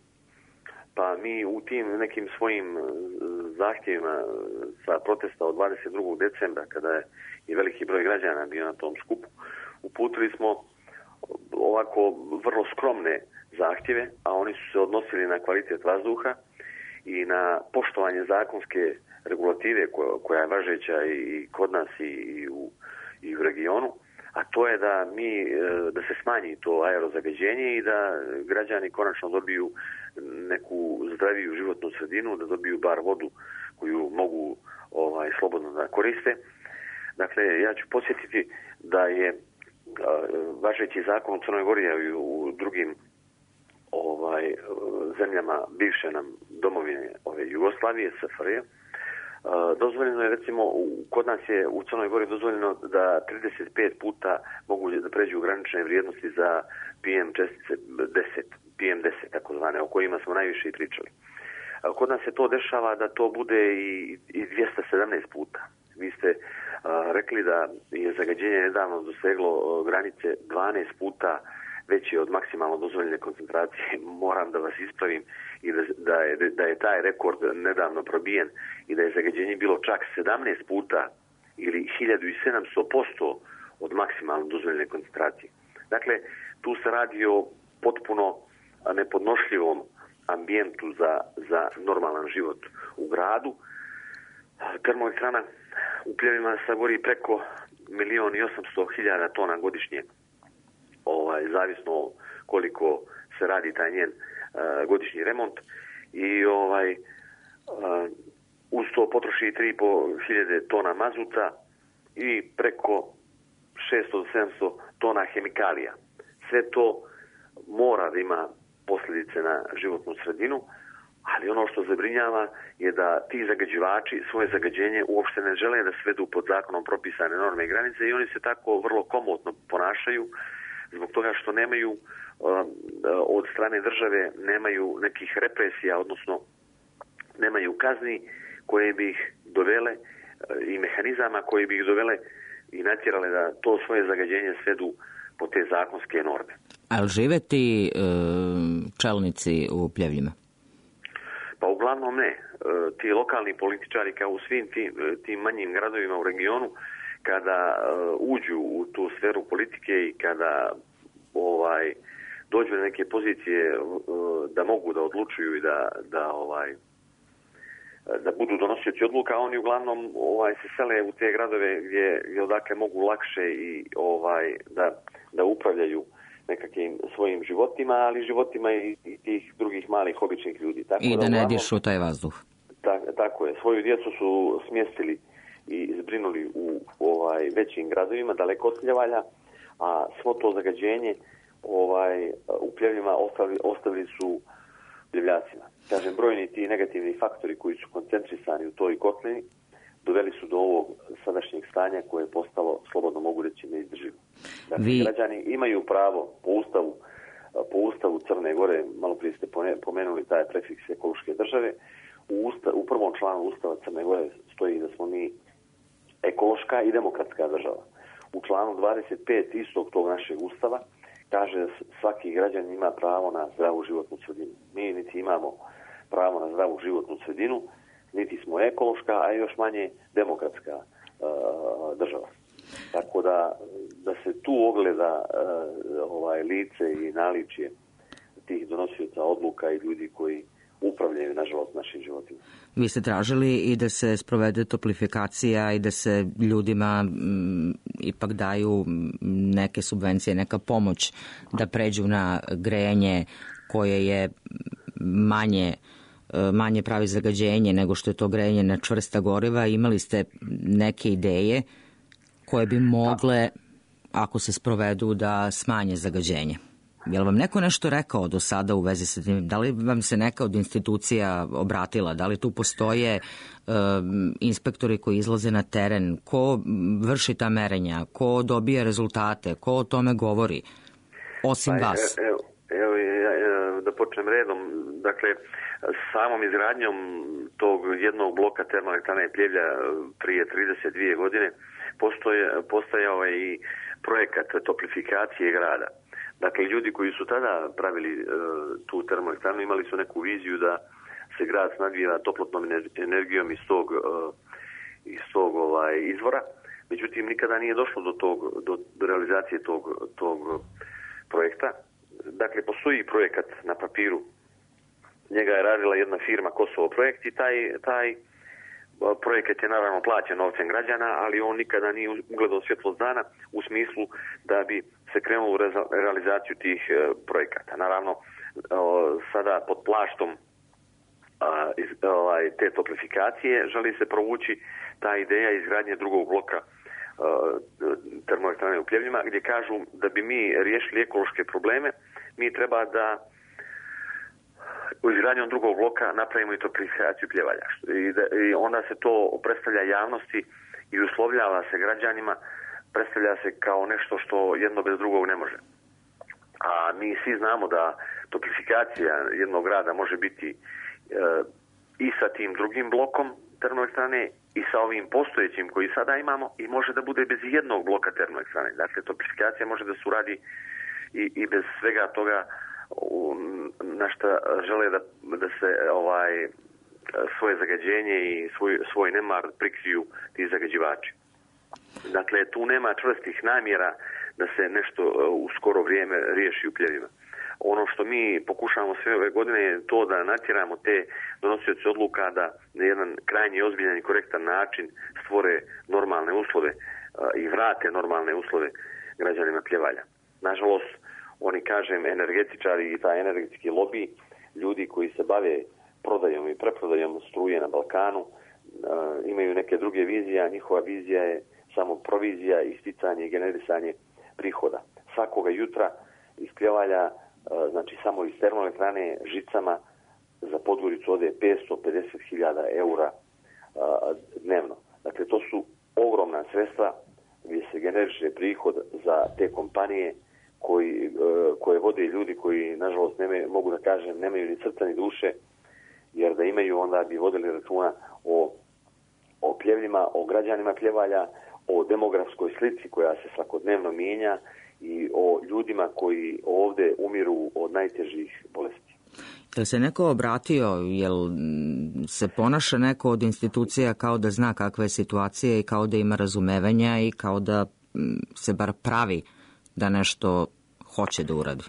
Pa mi u tim nekim svojim zahtjevima sa protesta od dvadeset drugog decembra, kada je i veliki broj građana bio na tom skupu, uputili smo ovako vrlo skromne zahtjeve, a oni su se odnosili na kvalitet vazduha i na poštovanje zakonske regulative koja je važeća i kod nas i u, i u regionu, a to je da mi da se smanji to aerozagađenje i da građani konačno dobiju neku zdraviju životnu sredinu, da dobiju bar vodu koju mogu ovaj slobodno da koriste. Dakle, ja ću podsjetiti da je važeći zakon u Crnoj Gori i u drugim ovaj zemljama bivše nam domovine ove Jugoslavije, S F R J, dozvoljeno je, recimo, kod nas je u Crnoj Gori dozvoljeno da trideset pet puta mogu da pređu granične vrijednosti za P M čestice deset, P M deset takozvane, o kojima smo najviše i pričali. Kod nas se to dešava da to bude i, i dvjesto sedamnaest puta. Vi ste a, rekli da je zagađenje nedavno doseglo granice dvanaest puta veće od maksimalno dozvoljene koncentracije. Moram da vas ispravim i da, da, je, da je taj rekord nedavno probijen i da je zagađenje bilo čak sedamnaest puta ili hiljadu sedamsto posto od maksimalno dozvoljene koncentracije. Dakle, tu se radi o potpuno nepodnošljivom ambijentu za, za normalan život u gradu. Termoelektrana u Pljevima sagori preko milion i osamsto hiljada tona godišnje, ovaj, zavisno koliko se radi taj njen uh, godišnji remont i ovaj uh, uz to potroši tri i po hiljade tona mazuta i preko šesto do sedamsto tona hemikalija. Sve to mora da ima posljedice na životnu sredinu, ali ono što zabrinjava je da ti zagađivači svoje zagađenje uopšte ne žele da svedu pod zakonom propisane norme i granice i oni se tako vrlo komotno ponašaju zbog toga što nemaju uh, od strane države nemaju nekih represija, odnosno nemaju kazni koje bi ih dovele uh, i mehanizama koji bi ih dovele i natjerale da to svoje zagađenje svedu po te zakonske norme.
Ali žive ti uh, čelnici u Pljevljima?
Pa uglavnom ne. Uh, ti lokalni političari kao u svim tim, tim manjim gradovima u regionu kada uh, uđu u tu sferu politike i kada ovaj dođu na neke pozicije uh, da mogu da odlučuju i da, da ovaj da budu donosioci odluka, oni uglavnom ovaj se sele u te gradove gdje, gdje odakle mogu lakše i ovaj da da upravljaju nekakvim svojim životima, ali životima i, i tih drugih malih običnih ljudi. Tako
I da,
da
ne
uglavnom,
dišu taj vazduh.
Tak, tako je. Svoju djecu su smjestili i zbrinuli u ovaj većim gradovima, daleko od Pljevalja, a svo to zagađenje ovaj u Pljevljima ostavili, ostavili su Pljevljacima. Kažem, brojni ti negativni faktori koji su koncentrisani u toj kotlini doveli su do ovog sadašnjeg stanja koje je postalo, slobodno mogu reći, neizdrživo. Dakle, Vi... građani imaju pravo po ustavu, po ustavu Crne Gore, malo prije ste pomenuli taj prefiks ekološke države, u, usta, u prvom članu ustava Crne Gore stoji da smo mi ekološka i demokratska država. U članu dvadeset pet istog tog našeg ustava kaže da svaki građanin ima pravo na zdravu životnu sredinu. Mi niti imamo pravo na zdravu životnu sredinu, niti smo ekološka, a još manje demokratska uh, država. Tako da, da se tu ogleda uh, ovaj lice i naličje tih donosioca odluka i ljudi koji upravljaju, nažalost, našim životima.
Vi ste tražili i da se sprovede toplifikacija i da se ljudima m, ipak daju neke subvencije, neka pomoć da pređu na grejanje koje je manje manje pravi zagađenje nego što je to grejanje na čvrsta goriva. Imali ste neke ideje koje bi mogle, ako se sprovedu, da smanje zagađenje. Je li vam neko nešto rekao do sada u vezi sa tim? Da li vam se neka od institucija obratila? Da li tu postoje um, inspektori koji izlaze na teren? Ko vrši ta merenja? Ko dobije rezultate? Ko o tome govori? Osim
pa,
vas.
Evo, evo ja, da počnem redom. Dakle, samom izgradnjom tog jednog bloka termoelektrane Pljevlja prije trideset dvije godine postoje, postojao je i projekat toplifikacije grada. Dakle, ljudi koji su tada pravili e, tu termoelektranu imali su neku viziju da se grad snabdijeva toplotnom energijom iz tog, e, iz tog ovaj, izvora. Međutim, nikada nije došlo do, tog, do, do realizacije tog, tog projekta. Dakle, postoji projekat na papiru. Njega je radila jedna firma Kosovo projekt i taj, taj projekat je naravno plaćen novcem građana, ali on nikada nije ugledao svjetlost dana u smislu da bi se krenulo u realizaciju tih projekata. Naravno, sada pod plaštom te toplifikacije želi se provući ta ideja izgradnje drugog bloka termoelektrane u Pljevljima, gdje kažu da bi mi riješili ekološke probleme, mi treba da u izgradnjom drugog bloka napravimo i toplifikaciju Pljevalja. I, da, I onda se to predstavlja javnosti i uslovljava se građanima, predstavlja se kao nešto što jedno bez drugog ne može. A mi svi znamo da toplifikacija jednog grada može biti e, i sa tim drugim blokom termoelektrane i sa ovim postojećim koji sada imamo i može da bude bez jednog bloka termoelektrane. Dakle, toplifikacija može da se uradi i, i bez svega toga na što žele da, da se ovaj svoje zagađenje i svoj, svoj nemar prikriju ti zagađivači. Dakle, tu nema čvrstih namjera da se nešto u skoro vrijeme riješi u Pljevljima. Ono što mi pokušavamo sve ove godine je to da natjeramo te donosioce odluka da na jedan krajnji ozbiljan i korektan način stvore normalne uslove i vrate normalne uslove građanima Pljevalja. Nažalost, oni, kažem, energetičari i taj energetski lobby, ljudi koji se bave prodajom i preprodajom struje na Balkanu, imaju neke druge vizije, a njihova vizija je samo provizija, isticanje i generisanje prihoda. Svakoga jutra iz Pljevalja, znači samo iz termoelektrane žicama za Podgoricu ode petsto pedeset hiljada eura dnevno. Dakle, to su ogromna sredstva gdje se generiše prihod za te kompanije koji, koje vode ljudi koji, nažalost, nemaju, mogu da kažem, nemaju ni srca ni duše, jer da imaju, onda bi vodili računa o, o Pljevljima, o građanima Pljevalja, o demografskoj slici koja se svakodnevno mijenja i o ljudima koji ovdje umiru od najtežih bolesti.
Jel se neko obratio, jel se ponaša neko od institucija kao da zna kakva je situacija i kao da ima razumevanja i kao da se bar pravi da nešto hoće da uradi?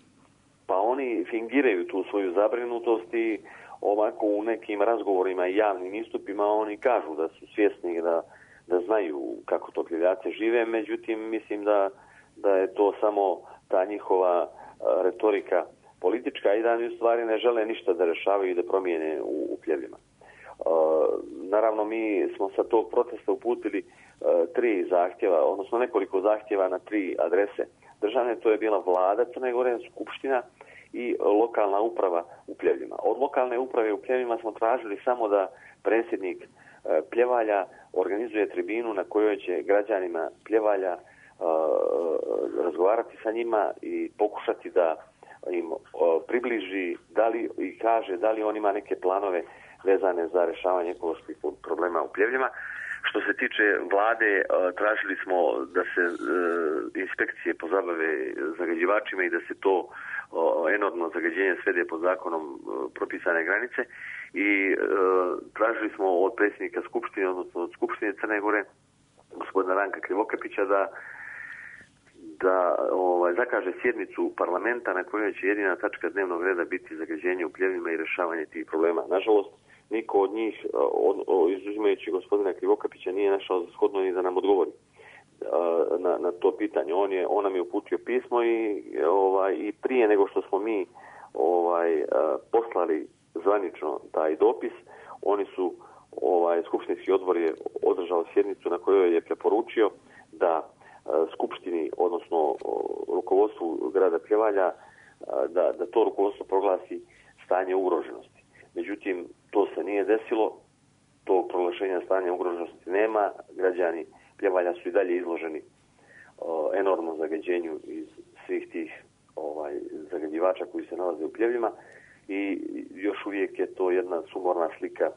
Pa oni fingiraju tu svoju zabrinutost i ovako u nekim razgovorima i javnim istupima oni kažu da su svjesni da, da znaju kako to Pljevljaci žive, međutim mislim da, da je to samo ta njihova retorika politička i da oni u stvari ne žele ništa da rešavaju i da promijene u, u Pljevljima. Uh, naravno, mi smo sa tog protesta uputili uh, tri zahtjeva, odnosno nekoliko zahtjeva na tri adrese državne. To je bila vlada Crne Gore, skupština i lokalna uprava u Pljevljima. Od lokalne uprave u Pljevljima smo tražili samo da predsjednik uh, Pljevalja organizuje tribinu na kojoj će građanima Pljevalja uh, razgovarati sa njima i pokušati da im uh, približi da li, i kaže da li on ima neke planove vezane za rješavanje ekoloških problema u Pljevljima. Što se tiče vlade, tražili smo da se inspekcije pozabave zagađivačima i da se to enormno zagađenje svede pod zakonom propisane granice i tražili smo od predsjednika Skupštine, odnosno od Skupštine Crne Gore, gospodina Ranka Krivokapića, da da ovaj, zakaže sjednicu parlamenta na kojoj će jedina tačka dnevnog reda biti zagađenje u Pljevljima i rješavanje tih problema. Nažalost, niko od njih, od, od, izuzimajući gospodina Krivokapića, nije našao za shodno ni da nam odgovori uh, na, na to pitanje. On, je, on nam je uputio pismo i, ovaj, i prije nego što smo mi ovaj, uh, poslali zvanično taj dopis. Oni su, ovaj, Skupštinski odbor je održao sjednicu na kojoj je preporučio da Skupštini, odnosno rukovodstvu grada Pljevalja, da, da to rukovodstvo proglasi stanje ugroženosti. Međutim, to se nije desilo, to proglašenja stanja ugroženosti nema, građani Pljevalja su i dalje izloženi o, enormnom zagađenju iz svih tih ovaj, zagađivača koji se nalaze u pljevljima i još uvijek je to jedna sumorna slika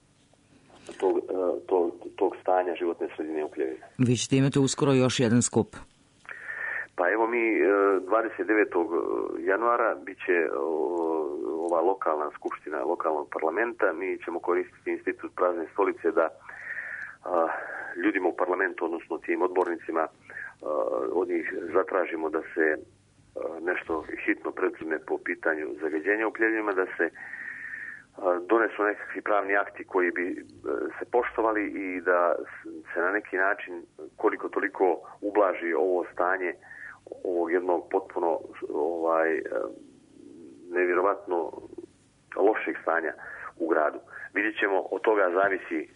tog, tog, tog stanja životne sredine u pljevljima.
Vi ćete imati uskoro još jedan skup.
Pa evo mi dvadeset devetog januara bit će ova lokalna skupština lokalnog parlamenta. Mi ćemo koristiti institut prazne stolice da a, ljudima u parlamentu, odnosno tim odbornicima, a, od njih zatražimo da se a, nešto hitno preduzme po pitanju zagađenja u pljevljima, da se a, donesu nekakvi pravni akti koji bi a, se poštovali i da se na neki način koliko toliko ublaži ovo stanje ovog jednog potpuno ovaj, nevjerovatno lošeg stanja u gradu. Vidjet ćemo, od toga zavisi,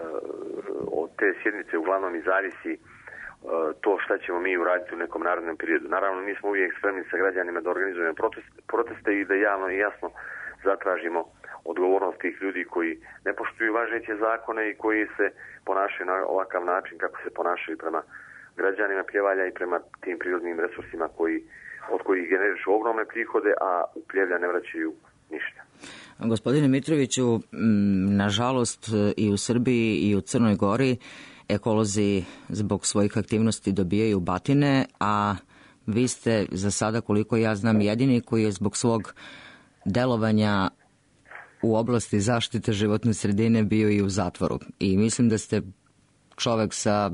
od te sjednice uglavnom i zavisi to šta ćemo mi uraditi u nekom narednom periodu. Naravno, mi smo uvijek spremni sa građanima da organizujemo proteste, proteste i da javno i jasno zatražimo odgovornost tih ljudi koji ne poštuju važeće zakone i koji se ponašaju na ovakav način kako se ponašaju prema građanima Pljevalja i prema tim prirodnim resursima koji, od kojih generišu ogromne prihode, a u Pljevlja ne vraćaju ništa.
Gospodine Mitroviću, nažalost i u Srbiji i u Crnoj Gori ekolozi zbog svojih aktivnosti dobijaju batine, a vi ste za sada, koliko ja znam, jedini koji je zbog svog delovanja u oblasti zaštite životne sredine bio i u zatvoru. I mislim da ste čovek sa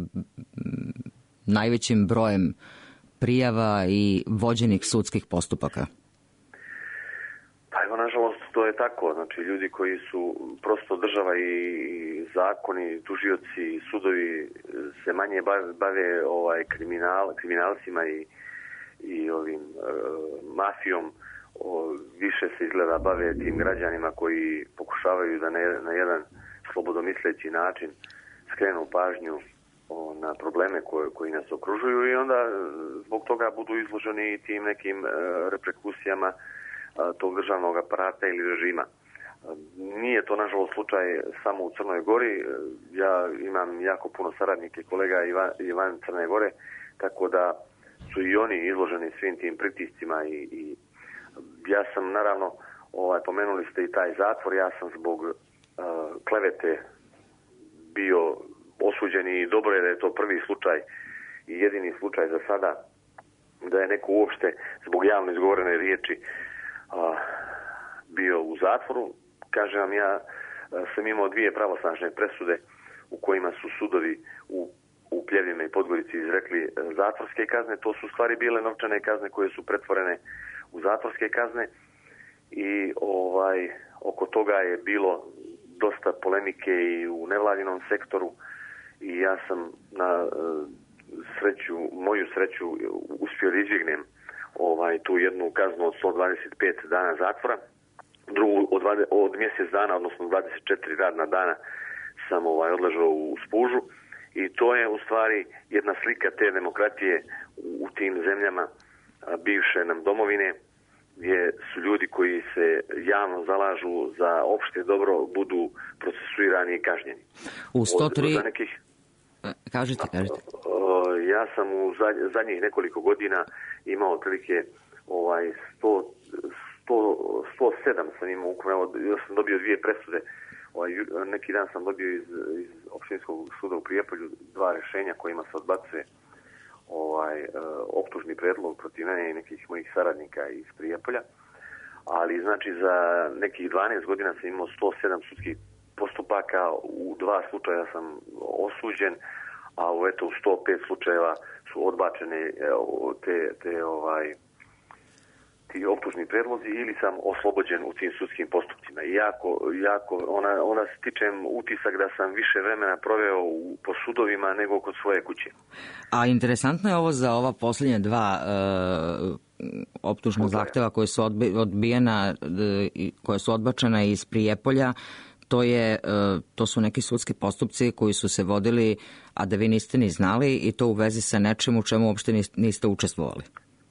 najvećim brojem prijava i vođenih sudskih postupaka.
Pa evo, nažalost, to je tako. Znači, ljudi koji su prosto država i zakoni, tužioci, sudovi se manje bave ovaj, kriminal, kriminalcima i, i ovim e, mafijom, o, više se izgleda bave tim građanima koji pokušavaju da ne, na jedan slobodomisleći način skrenu pažnju o, na probleme koje, koji nas okružuju i onda zbog toga budu izloženi tim nekim e, reperkusijama tog državnog aparata ili režima. Nije to, nažalost, slučaj samo u Crnoj Gori. Ja imam jako puno saradnike, kolega Ivan, Ivan Crne Gore, tako da su i oni izloženi svim tim pritiscima i, i ja sam, naravno, ovaj, pomenuli ste i taj zatvor, ja sam zbog uh, klevete bio osuđen i dobro je da je to prvi slučaj i jedini slučaj za sada da je neko uopšte zbog javno izgovorene riječi a, bio u zatvoru. Kažem vam, ja a, sam imao dvije pravosnažne presude u kojima su sudovi u, u Pljevljima i Podgorici izrekli a, zatvorske kazne. To su stvari bile novčane kazne koje su pretvorene u zatvorske kazne i ovaj oko toga je bilo dosta polemike i u nevladinom sektoru i ja sam na a, sreću, moju sreću uspio da izbjegnem ovaj, tu jednu kaznu od sto dvadeset pet dana zatvora, drugu od, od mjesec dana, odnosno dvadeset četiri radna dana sam ovaj, odležao u Spužu i to je u stvari jedna slika te demokratije u, u tim zemljama a, bivše nam domovine, gdje su ljudi koji se javno zalažu za opšte dobro budu procesuirani i kažnjeni.
U sto tri...
Od, od nekih...
Kažite, kažite.
Ja sam u zadnjih nekoliko godina imao otprilike ovaj sto, sto, sto sedam sam imao ukupno, ja sam dobio dvije presude. Ovaj, neki dan sam dobio iz, iz opštinskog suda u Prijepolju dva rješenja kojima se odbacuje ovaj optužni predlog protiv mene i nekih mojih saradnika iz Prijepolja. Ali znači za nekih dvanaest godina sam imao sto sedam sudskih postupaka, u dva slučaja sam osuđen, a u eto u sto pet slučajeva su odbačene te, te ovaj ti optužni predlozi ili sam oslobođen u tim sudskim postupcima. I jako, jako ona, ona stičem utisak da sam više vremena proveo u, po sudovima nego kod svoje kuće.
A interesantno je ovo za ova posljednja dva e, optužna zahteva koja su odbi, odbijena, koja su odbačena iz Prijepolja, to, je, to su neki sudski postupci koji su se vodili, a da vi niste ni znali, i to u vezi sa nečim u čemu uopšte niste učestvovali.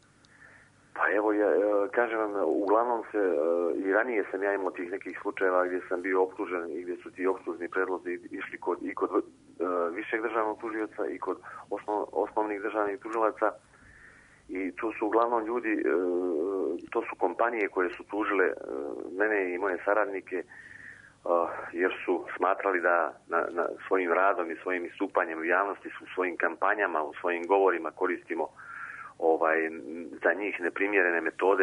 Pa evo, ja kažem vam, uglavnom se, i ranije sam ja imao tih nekih slučajeva gdje sam bio optužen i gdje su ti optužni predlozi išli kod, i kod uh, višeg državnog tužioca i kod osnov, osnovnih državnih tužilaca. I tu su uglavnom ljudi, uh, to su kompanije koje su tužile uh, mene i moje saradnike, uh, jer su smatrali da na, na svojim radom i svojim istupanjem u javnosti, u svojim kampanjama, u svojim govorima koristimo ovaj, za njih neprimjerene metode.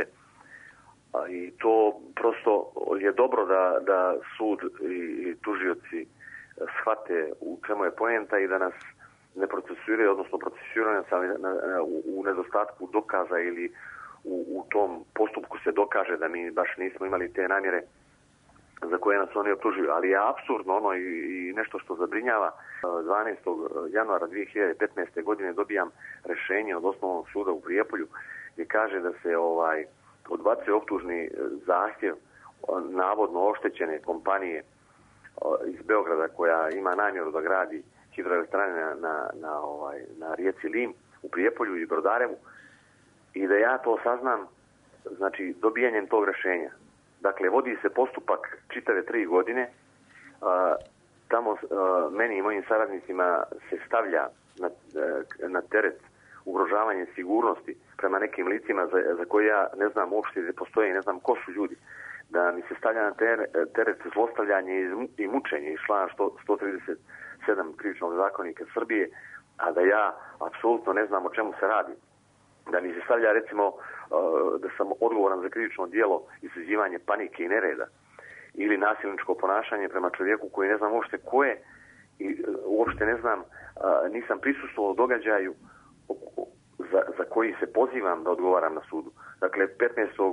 I to prosto je dobro da, da sud i, i tužioci shvate u čemu je poenta i da nas ne procesuiraju, odnosno procesuiraju nas ali na, na, u, u nedostatku dokaza ili u, u tom postupku se dokaže da mi baš nismo imali te namjere za koje nas oni optužuju. Ali je apsurdno ono i, i nešto što zabrinjava. dvanaestog januara dvije hiljade petnaeste. godine dobijam rješenje od Osnovnog suda u Prijepolju gdje kaže da se ovaj odbacuje optužni zahtjev navodno oštećene kompanije iz Beograda koja ima namjeru da gradi hidroelektrane na, na, na, ovaj, na rijeci Lim u Prijepolju i Brodarevu i da ja to saznam znači dobijanjem tog rješenja. Dakle, vodi se postupak čitave tri godine, a, tamo a, meni i mojim saradnicima se stavlja na, na teret ugrožavanje sigurnosti prema nekim licima za, za koje ja ne znam uopšte gdje postoje i ne znam ko su ljudi. Da mi se stavlja na teret zlostavljanje i mučenje iz člana sto trideset sedam krivičnog zakonika Srbije, a da ja apsolutno ne znam o čemu se radi. Da mi se stavlja recimo da sam odgovoran za krivično djelo izazivanje panike i nereda ili nasilničko ponašanje prema čovjeku koji ne znam uopšte ko je i uopšte ne znam, nisam prisustvovao događaju za, za koji se pozivam da odgovaram na sudu. Dakle, petnaestog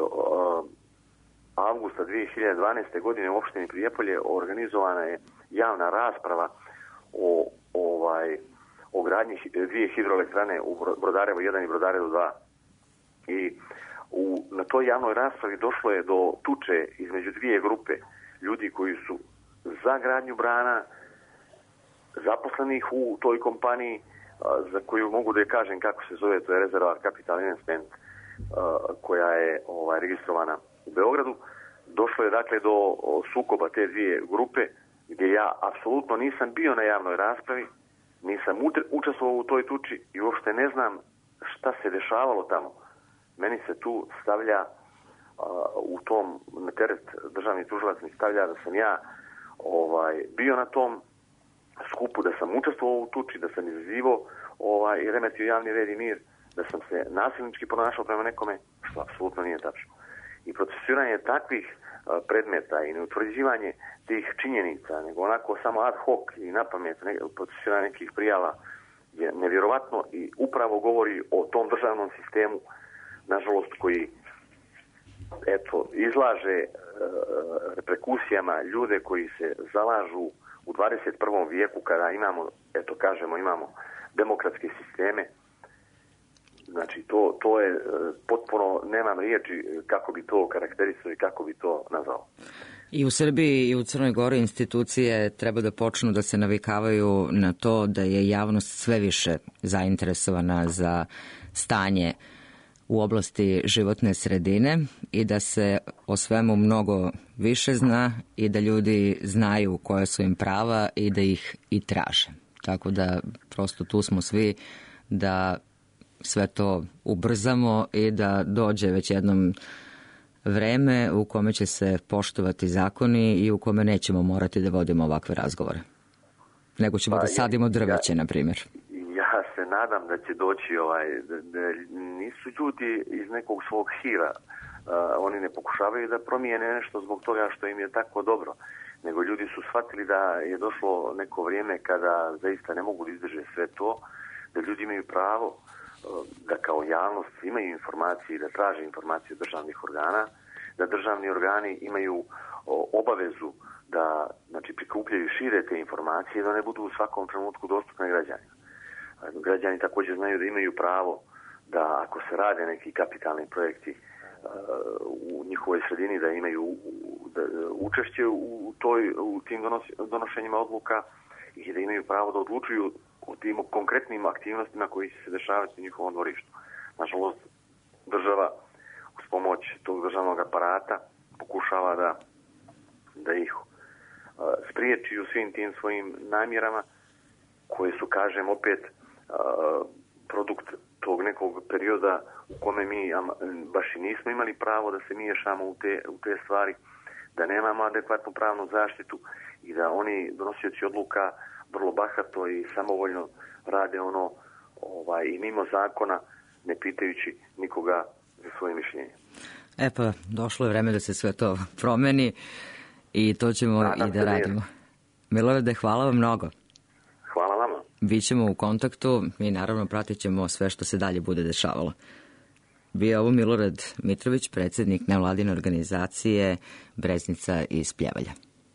avgusta dvije hiljade dvanaeste. godine u opštini Prijepolje organizovana je javna rasprava o, ovaj, o gradnji dvije hidroelektrane u Brodarevu jedan i Brodarevu dva. I u, na toj javnoj raspravi došlo je do tuče između dvije grupe ljudi koji su za gradnju brana, zaposlenih u toj kompaniji, za koju mogu da je kažem kako se zove, to je Reservoir Capital Investment, koja je ovaj, registrovana u Beogradu. Došlo je dakle do sukoba te dvije grupe gdje ja apsolutno nisam bio na javnoj raspravi, nisam učestvovao u toj tuči i uopšte ne znam šta se dešavalo tamo. Meni se tu stavlja uh, u tom na teret državni tužilac mi stavlja da sam ja ovaj, bio na tom skupu, da sam učestvovao u tuči, da sam izazivao ovaj, i remetio javni red i mir, da sam se nasilnički ponašao prema nekome, što apsolutno nije tačno. I procesuiranje takvih uh, predmeta i neutvrđivanje tih činjenica, nego onako samo ad hoc i napamet ne, procesuiranje nekih prijava je nevjerovatno i upravo govori o tom državnom sistemu, nažalost, koji eto, izlaže e, reperkusijama ljude koji se zalažu u dvadeset prvom vijeku kada imamo, eto kažemo, imamo demokratske sisteme. Znači, to, to je e, potpuno, nemam riječi kako bi to karakterisao i kako bi to nazvao.
I u Srbiji i u Crnoj Gori institucije treba da počnu da se navikavaju na to da je javnost sve više zainteresovana za stanje u oblasti životne sredine i da se o svemu mnogo više zna i da ljudi znaju koja su im prava i da ih i traže. Tako da prosto tu smo svi da sve to ubrzamo i da dođe već jednom vreme u kome će se poštovati zakoni i u kome nećemo morati da vodimo ovakve razgovore. Nego ćemo pa, da sadimo drveće, ja, na primjer.
Ja se nadam da će doći, ovaj, da, da nisu ljudi iz nekog svog hira. Uh, oni ne pokušavaju da promijene nešto zbog toga što im je tako dobro. Nego ljudi su shvatili da je došlo neko vrijeme kada zaista ne mogu da izdrže sve to, da ljudi imaju pravo uh, da kao javnost imaju informacije i da traže informacije od državnih organa, da državni organi imaju uh, obavezu da znači, prikupljaju i šire te informacije i da ne budu u svakom trenutku dostupne građanima. Građani također znaju da imaju pravo da ako se rade neki kapitalni projekti u njihovoj sredini, da imaju da, učešće u, toj, u tim donos, donošenjima odluka i da imaju pravo da odlučuju o tim konkretnim aktivnostima koji će se dešavati u njihovom dvorištu. Nažalost, država uz pomoć tog državnog aparata pokušava da, da ih uh, spriječi u svim tim svojim namjerama koje su, kažem, opet uh, produkt tog nekog perioda u kome mi baš i nismo imali pravo da se miješamo u te, u te stvari, da nemamo adekvatnu pravnu zaštitu i da oni donosioci odluka vrlo bahato i samovoljno rade ono ovaj, i mimo zakona, ne pitajući nikoga za svoje mišljenje.
E pa, došlo je vreme da se sve to promeni i to ćemo da, i da radimo. Milorade, hvala vam mnogo.
Hvala vama.
Bićemo u kontaktu i naravno pratit ćemo sve što se dalje bude dešavalo. Bio je ovo Milorad Mitrović, predsjednik nevladine organizacije Breznica iz Pljevalja.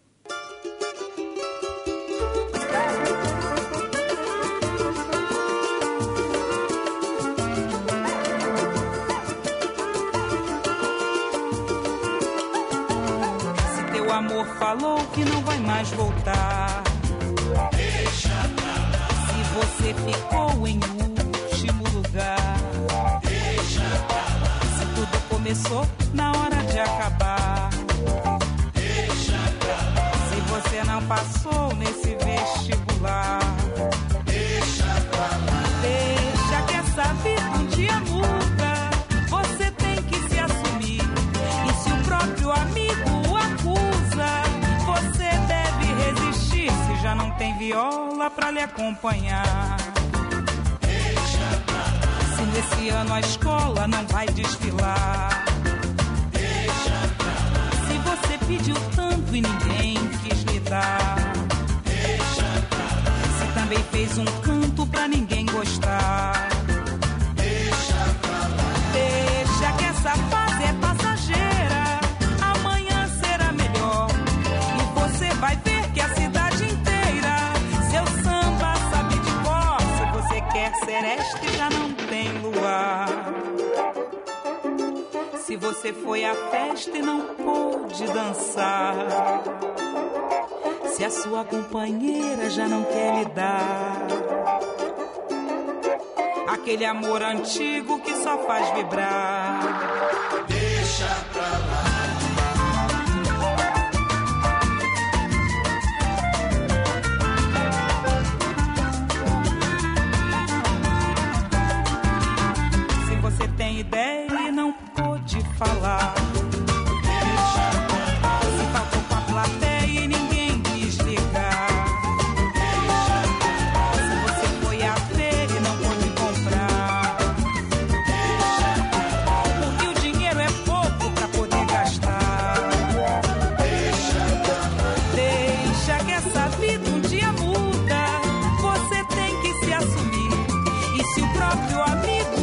Amor falou que não vai mais voltar. Deixa pra lá. Se você ficou em último lugar. Deixa pra lá. Se tudo começou na hora de acabar. Deixa pra lá. Se você não passou nesse vestibular. Deixa pra lá. Deixa que essa vida um dia muda. Você tem que se assumir. E se o próprio amigo você deve resistir se já não tem viola pra lhe acompanhar. Deixa pra lá. Se nesse ano a escola não vai desfilar. Deixa pra lá. Se você pediu tanto e ninguém quis lhe dar. Deixa pra lá. Se também fez um canto pra ninguém gostar. Deixa pra lá. Deixa que essa fase é passageira. Vai ver que a cidade inteira seu samba sabe de cor. Se você quer sereste, já não tem luar. Se você foi à festa e não pôde dançar. Se a sua companheira já não quer lhe dar aquele amor antigo que só faz vibrar. Deixa pra lá. Tem ideia e não pôde falar. Deixa pra lá. Se faltou com a plateia e ninguém quis ligar. Deixa pra lá. Se você foi à feira e não pôde comprar. Deixa pra lá. Porque o dinheiro é pouco pra poder gastar. Deixa pra lá. Deixa que essa vida um dia muda. Você tem que se assumir. E se o próprio amigo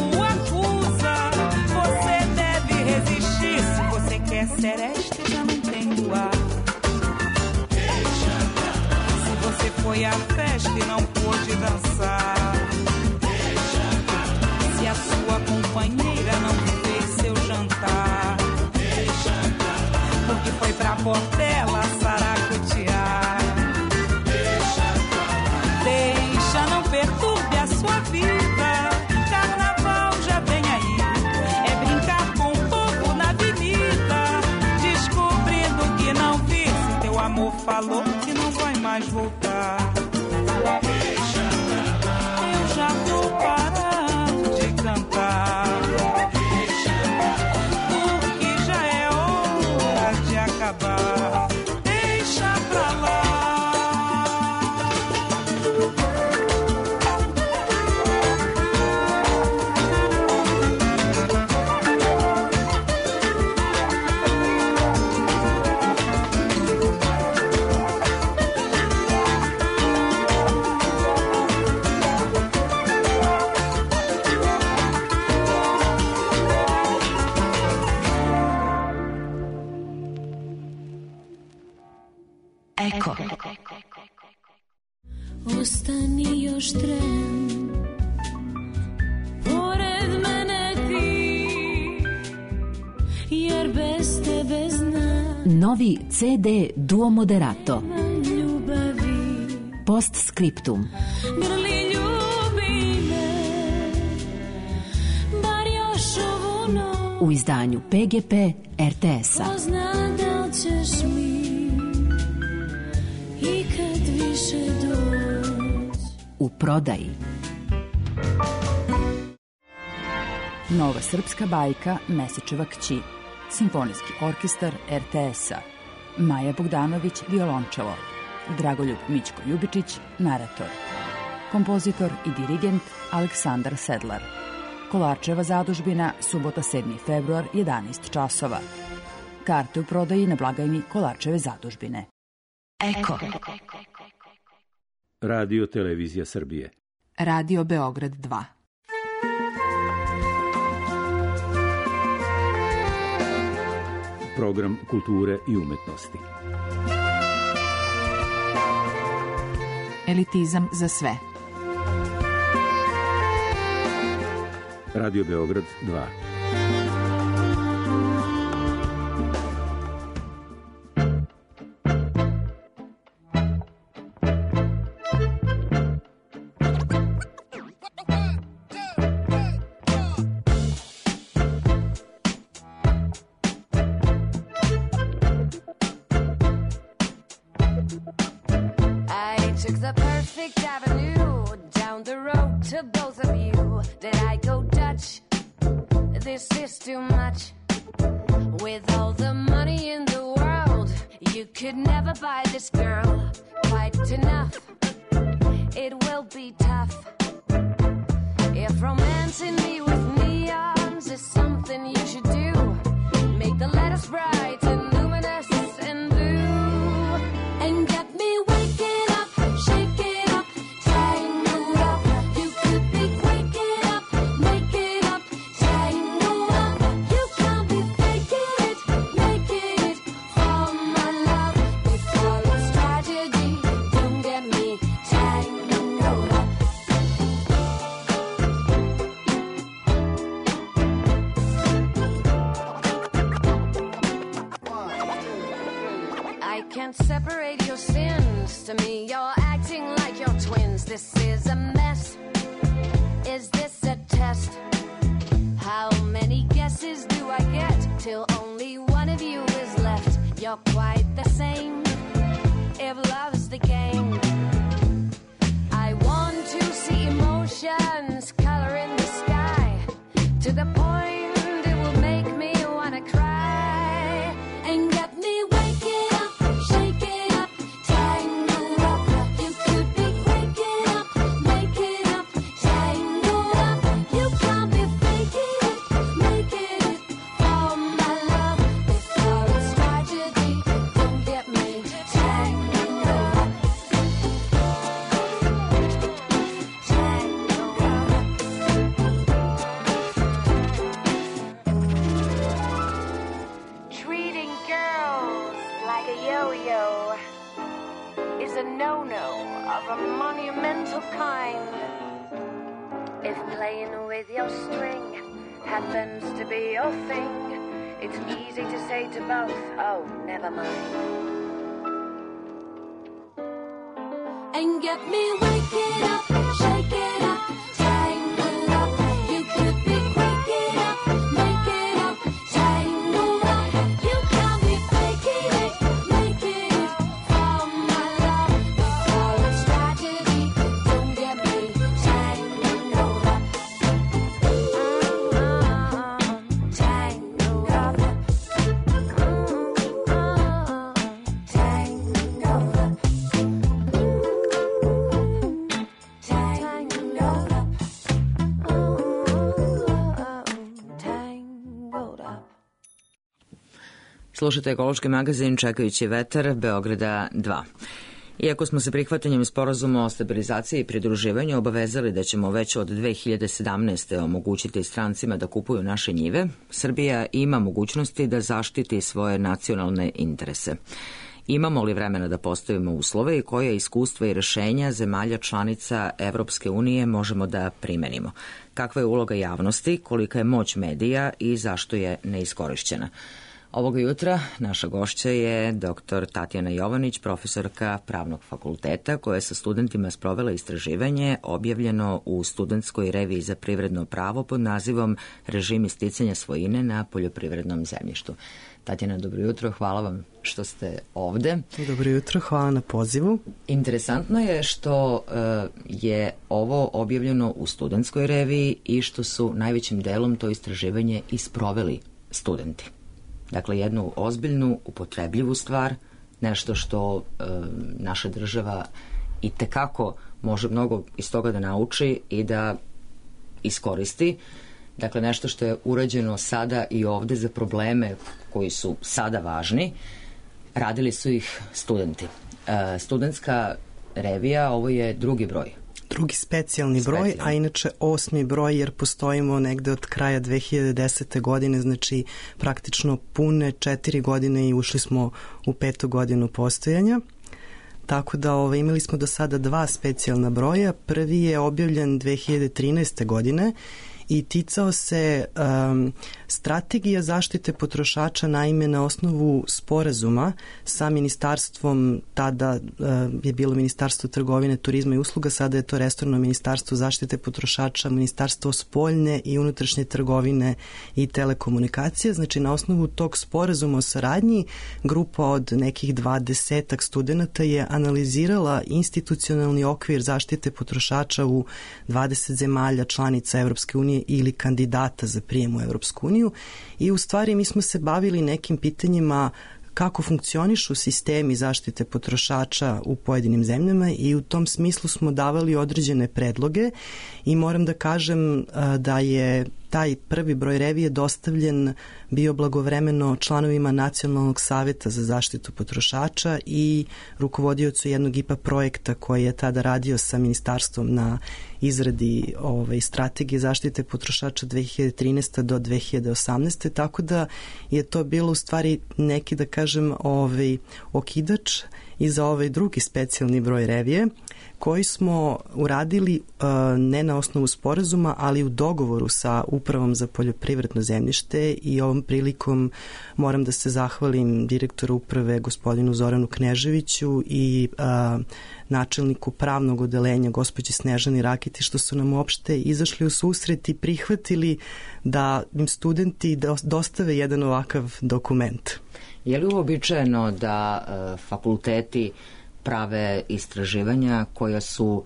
sereste já não tem luar. Deixa pra lá. Se você foi à festa e não pôde dançar. Deixa pra lá. Se a sua companheira não fez seu jantar. Deixa pra lá. Porque foi pra Portela saracotear. Deixa pra lá. Deixa, não perturbe a sua vida. Carnaval já vem aí. É brincar com o povo na avenida. Não vi se teu amor falou que não vai mais voltar. Deixa pra lá. Eu já vou parar de cantar. Deixa pra lá. Porque já é hora de acabar. Deixa pra lá.
Eko.
Ostani još tren pored mene.
bez tebe znam.
Novi ce de Duo Moderato.
Ljubavi,
Postscriptum.
grli ljubi me, bar još ovu noć.
U izdanju pe ge pe er te es-a.
Ko zna da li ćeš mi ikad više doći.
U prodaji.
Nova srpska bajka Mesečeva kći. Simfonijski orkestar er te es-a. Maja Bogdanović, violončelo. Dragoljub Mićko Ljubičić, narator. Kompozitor i dirigent Aleksandar Sedlar. Kolarčeva zadužbina, subota sedmi februar, jedanaest časova. Karte u prodaji na blagajni Kolarčeve zadužbine.
Eko.
Radio Televizija Srbije.
Radio Beograd dva.
Program kulture i umetnosti.
Elitizam za sve.
Radio Beograd dva.
I took the perfect avenue down the road to both of you. Did I go Dutch? This is too much. With all the money in the world, you could never buy this girl quite enough. It will be tough. If romancing me with neons is something you should do, make the letters bright and luminous and blue, and get me waking up, shaking up, tangled up. You could be waking up, making up, tangled up. You can't be faking it, making it for my love. Before it's tragedy, don't get me tangled up. I can't separate your sins. To me, you're acting like you're twins. This is a mess. Is this a test? How many guesses do I get till only one of you is left? You're quite the same. If love's the game, I want to see emotions color in the sky to the point it will make me wanna cry and get me waking up, shaking up, tangled up. You could be waking up, making up, tangled up. You can't be faking it, making it for my love. Before it's tragedy, don't get me tangled up. Tangled up. Treating girls like a yo-yo is a no-no of a monumental kind. If playing with your string happens to be your thing, it's easy to say to both, oh, never mind. And get me waking up, shaking up, tangled up. You could be waking up, making up, tangled up. You can't be faking it, making it for my love. Before it's tragedy, don't get me tangled up. Mm-hmm. Tangled up. Mm-hmm. Tangled up.
Slušajte ekološki magazin Čekajući vetar Beograda dva. Iako smo se prihvatanjem sporazuma o stabilizaciji i pridruživanju obavezali da ćemo već od dve hiljade sedamnaeste. omogućiti strancima da kupuju naše njive, Srbija ima mogućnosti da zaštiti svoje nacionalne interese. Imamo li vremena da postavimo uslove i koje iskustva i rešenja zemalja članica Evropske unije možemo da primenimo? Kakva je uloga javnosti, kolika je moć medija i zašto je neiskorišćena? Ovoga jutra naša gošća je doktor Tatjana Jovanić, profesorka Pravnog fakulteta, koja je sa studentima sprovela istraživanje objavljeno u studentskoj reviji za privredno pravo pod nazivom Režimi sticanja svojine na poljoprivrednom zemljištu. Tatjana, dobro jutro, hvala vam što ste ovde.
Dobro jutro, hvala na pozivu.
Interesantno je što uh, je ovo objavljeno u studentskoj reviji i što su najvećim delom to istraživanje isproveli studenti. Dakle, jednu ozbiljnu, upotrebljivu stvar, nešto što uh, naša država i tekako može mnogo iz toga da nauči i da iskoristi. Dakle, nešto što je urađeno sada i ovde za probleme koji su sada važni, radili su ih studenti. E, studentska revija, ovo je drugi broj.
Drugi specijalni broj, Specijalni. A inače osmi broj jer postojimo negde od kraja dve hiljade desete. godine, znači praktično pune četiri godine i ušli smo u petu godinu postojanja. Tako da ove, imali smo do sada dva specijalna broja. Prvi je objavljen dve hiljade trinaeste. godine i ticao se um, strategija zaštite potrošača, naime na osnovu sporazuma sa ministarstvom, tada uh, je bilo Ministarstvo trgovine, turizma i usluga, sada je to resorno Ministarstvo zaštite potrošača, Ministarstvo spoljne i unutrašnje trgovine i telekomunikacije. Znači na osnovu tog sporazuma o saradnji grupa od nekih dvadesetak studenta je analizirala institucionalni okvir zaštite potrošača u dvadeset zemalja članica Evropske unije ili kandidata za prijem u Evropsku uniju i u stvari mi smo se bavili nekim pitanjima kako funkcionišu sistemi zaštite potrošača u pojedinim zemljama i u tom smislu smo davali određene predloge i moram da kažem da je taj prvi broj revije dostavljen bio blagovremeno članovima Nacionalnog saveta za zaštitu potrošača i rukovodiocu jednog I P A projekta koji je tada radio sa ministarstvom na izradi ove, strategije zaštite potrošača dve hiljade trinaeste. do dve hiljade osamnaeste. Tako da je to bilo u stvari neki, da kažem, ovaj, okidač i za ovaj drugi specijalni broj revije koji smo uradili uh, ne na osnovu sporazuma, ali u dogovoru sa Upravom za poljoprivredno zemljište i ovom prilikom moram da se zahvalim direktoru uprave gospodinu Zoranu Kneževiću i uh, načelniku pravnog odelenja gospođi Snežani Rakiti što su nam uopšte izašli u susret i prihvatili da im studenti dostave jedan ovakav dokument.
Je li uobičajeno da uh, fakulteti prave istraživanja koja su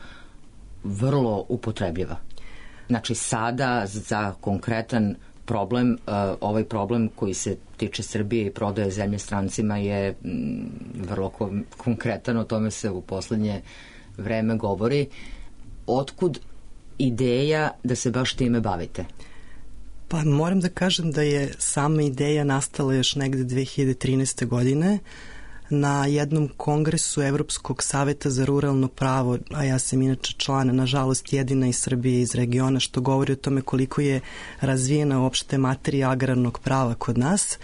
vrlo upotrebljiva? Znači sada za konkretan problem, uh, ovaj problem koji se tiče Srbije i prodaje zemlje strancima je mm, vrlo ko- konkretan, o tome se u poslednje vreme govori. Otkud ideja da se baš time bavite?
Pa moram da kažem da je sama ideja nastala još negde dve hiljade trinaeste. godine na jednom kongresu Evropskog saveta za ruralno pravo, a ja sam inače član, nažalost jedina iz Srbije iz regiona, što govori o tome koliko je razvijena uopšte materija agrarnog prava kod nas.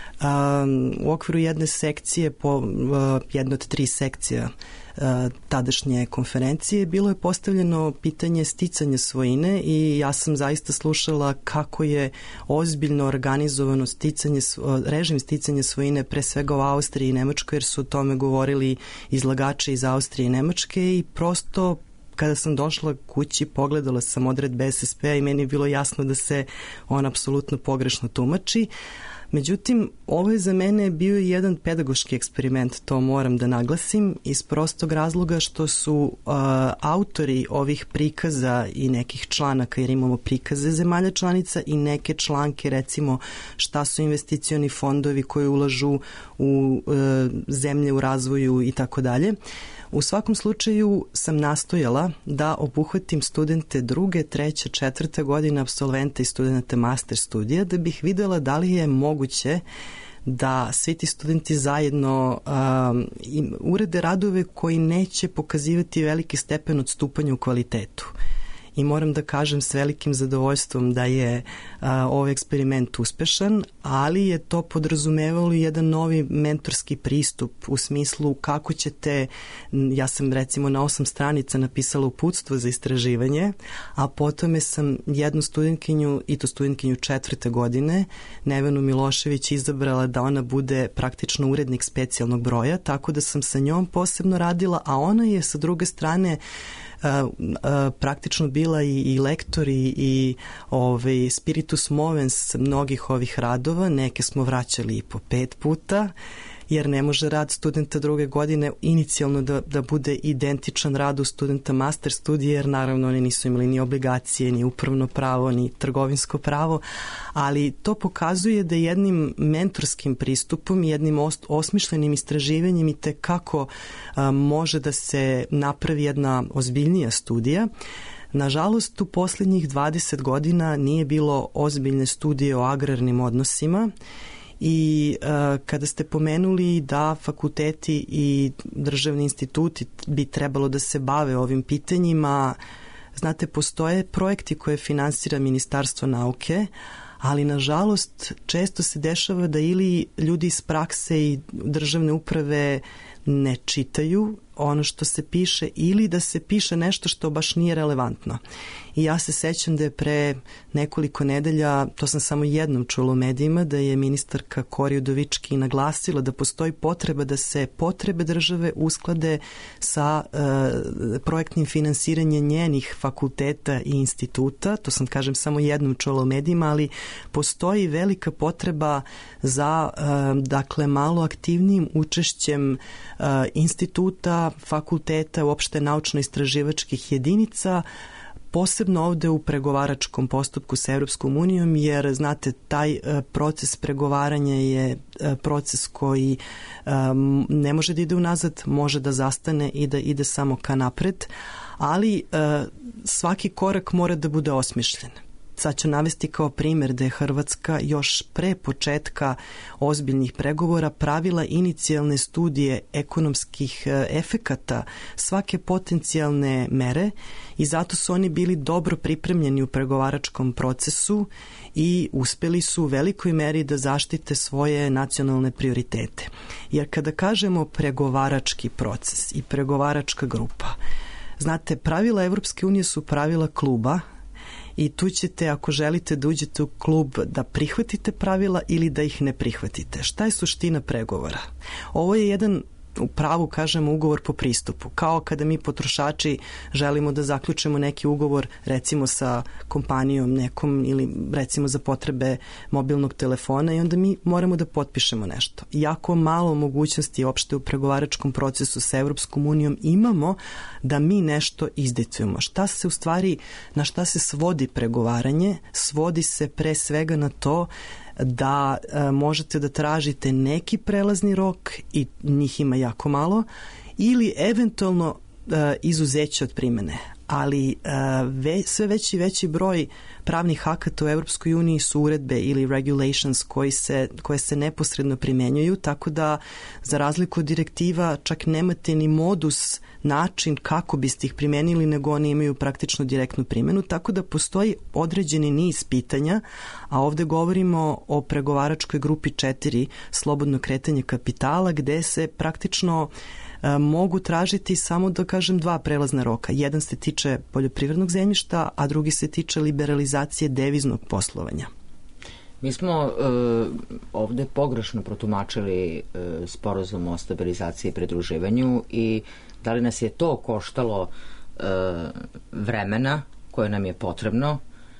Um, u okviru jedne sekcije, po, uh, jedne od tri sekcija uh, tadašnje konferencije, bilo je postavljeno pitanje sticanja svojine i ja sam zaista slušala kako je ozbiljno organizovano sticanje, režim sticanja svojine pre svega u Austriji i Nemačkoj, jer su o tome govorili izlagači iz Austrije i Nemačke i prosto kada sam došla kući pogledala sam odredbe S S P-a i meni je bilo jasno da se on apsolutno pogrešno tumači. Međutim, ovo je za mene bio jedan pedagoški eksperiment, to moram da naglasim, iz prostog razloga što su uh, autori ovih prikaza i nekih članaka, jer imamo prikaze zemalja članica i neke članke, recimo šta su investicioni fondovi koji ulažu u uh, zemlje u razvoju i tako dalje. U svakom slučaju sam nastojala da obuhvatim studente druge, treće, četvrte godine, apsolvente i studente master studija, da bih videla da li je moguće da svi ti studenti zajedno um, urede radove koji neće pokazivati veliki stepen odstupanja u kvalitetu. i moram da kažem s velikim zadovoljstvom da je a, ovaj eksperiment uspešan, ali je to podrazumevalo jedan novi mentorski pristup u smislu kako ćete, ja sam recimo na osam stranica napisala uputstvo za istraživanje, a potom sam jednu studentkinju, i to studentkinju četvrte godine, Nevenu Milošević, izabrala da ona bude praktično urednik specijalnog broja, tako da sam sa njom posebno radila, a ona je sa druge strane Uh, uh, praktično bila i, i lektor i, i ovaj, spiritus movens mnogih ovih radova, neke smo vraćali i po pet puta, jer ne može rad studenta druge godine inicijalno da, da bude identičan radu studenta master studije, jer naravno oni nisu imali ni obligacije, ni upravno pravo, ni trgovinsko pravo, ali to pokazuje da jednim mentorskim pristupom, jednim os, osmišljenim istraživanjem i tekako a, može da se napravi jedna ozbiljnija studija. Nažalost, u posljednjih dvadeset godina nije bilo ozbiljne studije o agrarnim odnosima. I uh, kada ste pomenuli da fakulteti i državni instituti bi trebalo da se bave ovim pitanjima, znate, postoje projekti koje finansira Ministarstvo nauke, ali nažalost često se dešava da ili ljudi iz prakse i državne uprave ne čitaju ono što se piše ili da se piše nešto što baš nije relevantno. I ja se sećam da je pre nekoliko nedelja, to sam samo jednom čula u medijima, da je ministarka Kori Udovički naglasila da postoji potreba da se potrebe države usklade sa e, projektnim finansiranjem njenih fakulteta i instituta. To sam, kažem, samo jednom čula u medijima, ali postoji velika potreba za e, dakle malo aktivnijim učešćem e, instituta, fakulteta, uopšte naučno-istraživačkih jedinica, posebno ovde u pregovaračkom postupku sa Evropskom unijom, jer, znate, taj proces pregovaranja je proces koji um, ne može da ide unazad, može da zastane i da ide samo ka napred, ali uh, svaki korak mora da bude osmišljen. Sad ću navesti kao primjer da je Hrvatska još pre početka ozbiljnih pregovora pravila inicijalne studije ekonomskih efekata svake potencijalne mere i zato su oni bili dobro pripremljeni u pregovaračkom procesu i uspeli su u velikoj meri da zaštite svoje nacionalne prioritete. Jer kada kažemo pregovarački proces i pregovaračka grupa, znate, pravila Evropske unije su pravila kluba, i tu ćete, ako želite da uđete u klub, da prihvatite pravila ili da ih ne prihvatite. Šta je suština pregovora? Ovo je jedan, u pravu kažemo, ugovor po pristupu. Kao kada mi potrošači želimo da zaključimo neki ugovor, recimo sa kompanijom nekom ili recimo za potrebe mobilnog telefona, i onda mi moramo da potpišemo nešto. Jako malo mogućnosti opšte u pregovaračkom procesu sa Evropskom unijom imamo da mi nešto izdecujemo. Šta se u stvari, na šta se svodi pregovaranje? Svodi se pre svega na to da e, možete da tražite neki prelazni rok i njih ima jako malo ili eventualno e, izuzeće od primene. Ali e, ve, sve veći i veći broj pravnih akata u Evropskoj uniji su uredbe ili regulations koji se, koje se neposredno primenjuju, tako da za razliku od direktiva čak nemate ni modus, način kako biste ih primenili, nego oni imaju praktično direktnu primjenu, tako da postoji određeni niz pitanja, a ovde govorimo o pregovaračkoj grupi četiri, slobodno kretanje kapitala, gde se praktično e, mogu tražiti samo, da kažem, dva prelazna roka. Jedan se tiče poljoprivrednog zemljišta, a drugi se tiče liberalizacije deviznog poslovanja.
Mi smo uh, ovde pogrešno protumačili uh, sporazum o stabilizaciji i pridruživanju i da li nas je to koštalo uh, vremena koje nam je potrebno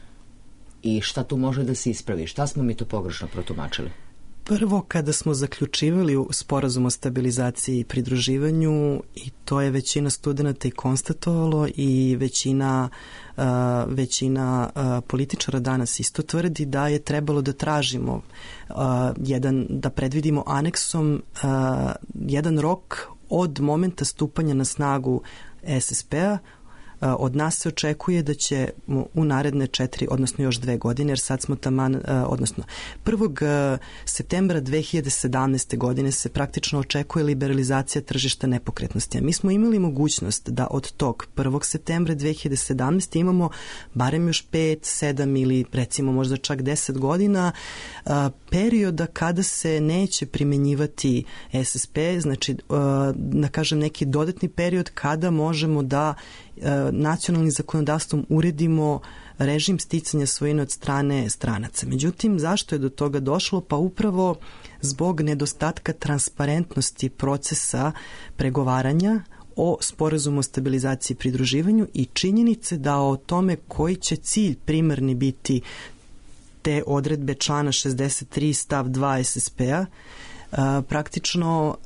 i šta tu može da se ispravi? Šta smo mi to pogrešno protumačili?
Prvo, kada smo zaključivali sporazum o stabilizaciji i pridruživanju, i to je većina studenta i konstatovalo i većina, uh, većina uh, političara danas isto tvrdi da je trebalo da tražimo uh, jedan, da predvidimo aneksom uh, jedan rok od momenta stupanja na snagu S S P-a Od nas se očekuje da će u naredne četiri, odnosno još dve godine, jer sad smo taman, odnosno prvog septembra dve hiljade sedamnaeste. godine se praktično očekuje liberalizacija tržišta nepokretnosti. A mi smo imali mogućnost da od tog prvog septembra dve hiljade sedamnaeste. imamo barem još pet, sedam ili recimo možda čak deset godina perioda kada se neće primenjivati S S P, znači da kažem neki dodatni period kada možemo da nacionalnim zakonodavstvom uredimo režim sticanja svojine od strane stranaca. Međutim, zašto je do toga došlo? Pa upravo zbog nedostatka transparentnosti procesa pregovaranja o sporazumu o stabilizaciji i pridruživanju i činjenice da o tome koji će cilj primarni biti te odredbe člana šezdeset tri stav dva S S P-a, praktično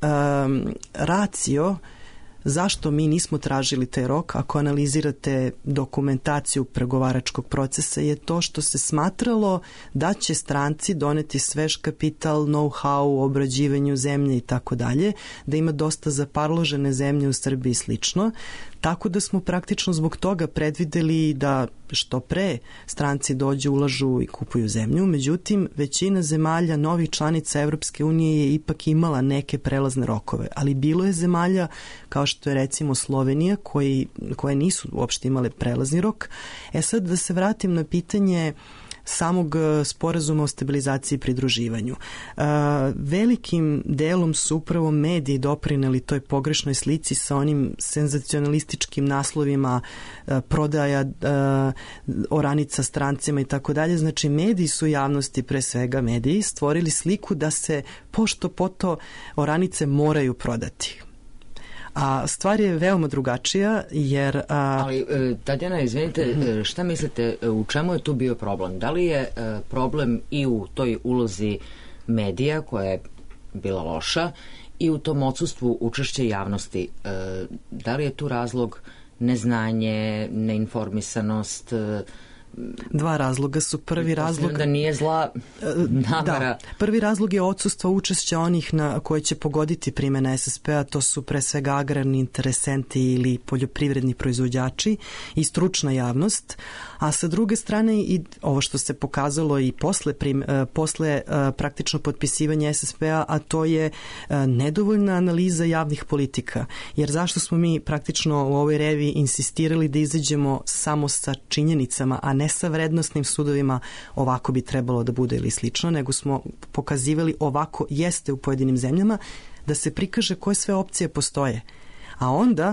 racio zašto mi nismo tražili taj rok, ako analizirate dokumentaciju pregovaračkog procesa, je to što se smatralo da će stranci doneti svež kapital, know-how u obrađivanju zemlje i tako dalje, da ima dosta zaparložene zemlje u Srbiji i slično. Tako da smo praktično zbog toga predvideli da što pre stranci dođu, ulažu i kupuju zemlju. Međutim, većina zemalja novih članica Evropske unije je ipak imala neke prelazne rokove, ali bilo je zemalja kao što je recimo Slovenija koji, koje nisu uopšte imale prelazni rok. E sad da se vratim na pitanje samog sporazuma o stabilizaciji i pridruživanju. Uh, velikim delom su upravo mediji doprineli toj pogrešnoj slici sa onim senzacionalističkim naslovima uh, prodaja uh, oranica strancima i tako dalje. Znači, mediji su javnosti, pre svega mediji, stvorili sliku da se pošto poto oranice moraju prodati. A stvar je veoma drugačija, jer... A...
Ali, Tatjana, izvinite, šta mislite, u čemu je tu bio problem? Da li je problem i u toj ulozi medija, koja je bila loša, i u tom odsustvu učešća javnosti? Da li je tu razlog neznanje, neinformisanost?
Dva razloga su. Prvi razlog...
Da nije zla namera.
Da, prvi razlog je odsustvo učešća onih na koje će pogoditi primjena S S P-a, to su pre svega agrarni interesenti ili poljoprivredni proizvođači i stručna javnost, a sa druge strane i ovo što se pokazalo i posle, prim, posle praktično potpisivanja S S P-a, a to je nedovoljna analiza javnih politika. Jer zašto smo mi praktično u ovoj reviji insistirali da izađemo samo sa činjenicama, a ne sa vrednostnim sudovima ovako bi trebalo da bude ili slično, nego smo pokazivali ovako jeste u pojedinim zemljama, da se prikaže koje sve opcije postoje. A onda,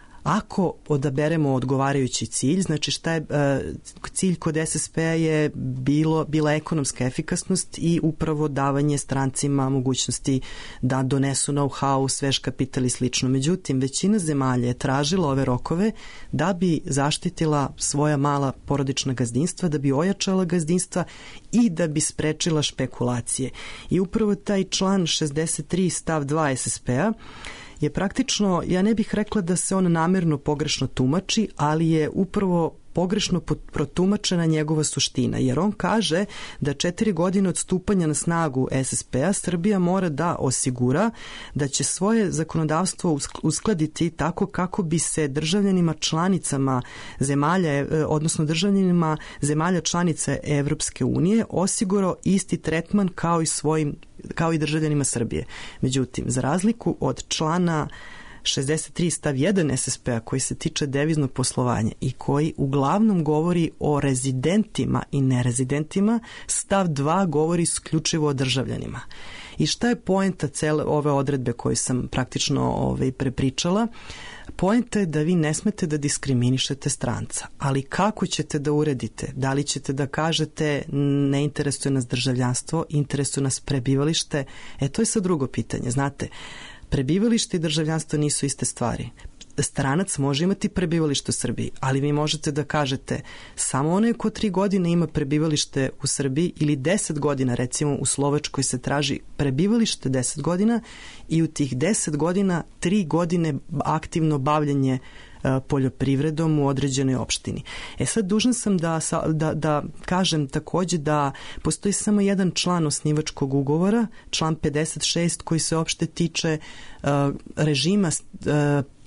ako odaberemo odgovarajući cilj, znači šta je cilj kod S S P-a je bilo, bila ekonomska efikasnost i upravo davanje strancima mogućnosti da donesu know-how, svež kapital i slično. Međutim, većina zemalja je tražila ove rokove da bi zaštitila svoja mala porodična gazdinstva, da bi ojačala gazdinstva i da bi sprečila špekulacije. I upravo taj član šezdeset tri stav dva S S P-a je praktično, ja ne bih rekla da se on namerno pogrešno tumači, ali je upravo pogrešno protumačena njegova suština, jer on kaže da četiri godine od stupanja na snagu S S P-a Srbija mora da osigura da će svoje zakonodavstvo uskladiti tako kako bi se državljanima članicama zemalja, odnosno državljanima zemalja članica Evropske unije osigurao isti tretman kao i svojim kao i državljanima Srbije. Međutim, za razliku od člana šezdeset tri stav jedan S S P-a koji se tiče deviznog poslovanja i koji uglavnom govori o rezidentima i nerezidentima, stav dva govori isključivo o državljanima. I šta je poenta cele ove odredbe koje sam praktično ovaj, prepričala? Poenta je da vi ne smete da diskriminišete stranca, ali kako ćete da uredite? Da li ćete da kažete ne interesuje nas državljanstvo, interesuje nas prebivalište? E, to je sad drugo pitanje, znate. Prebivalište i državljanstvo nisu iste stvari. Stranac može imati prebivalište u Srbiji, ali vi možete da kažete samo onaj ko tri godine ima prebivalište u Srbiji ili deset godina, recimo u Slovačkoj se traži prebivalište deset godina i u tih deset godina tri godine aktivno bavljanje poljoprivredom u određenoj opštini. E sad dužna sam da, da, da kažem takođe da postoji samo jedan član osnivačkog ugovora, član pedeset šest, koji se opšte tiče uh, režima uh,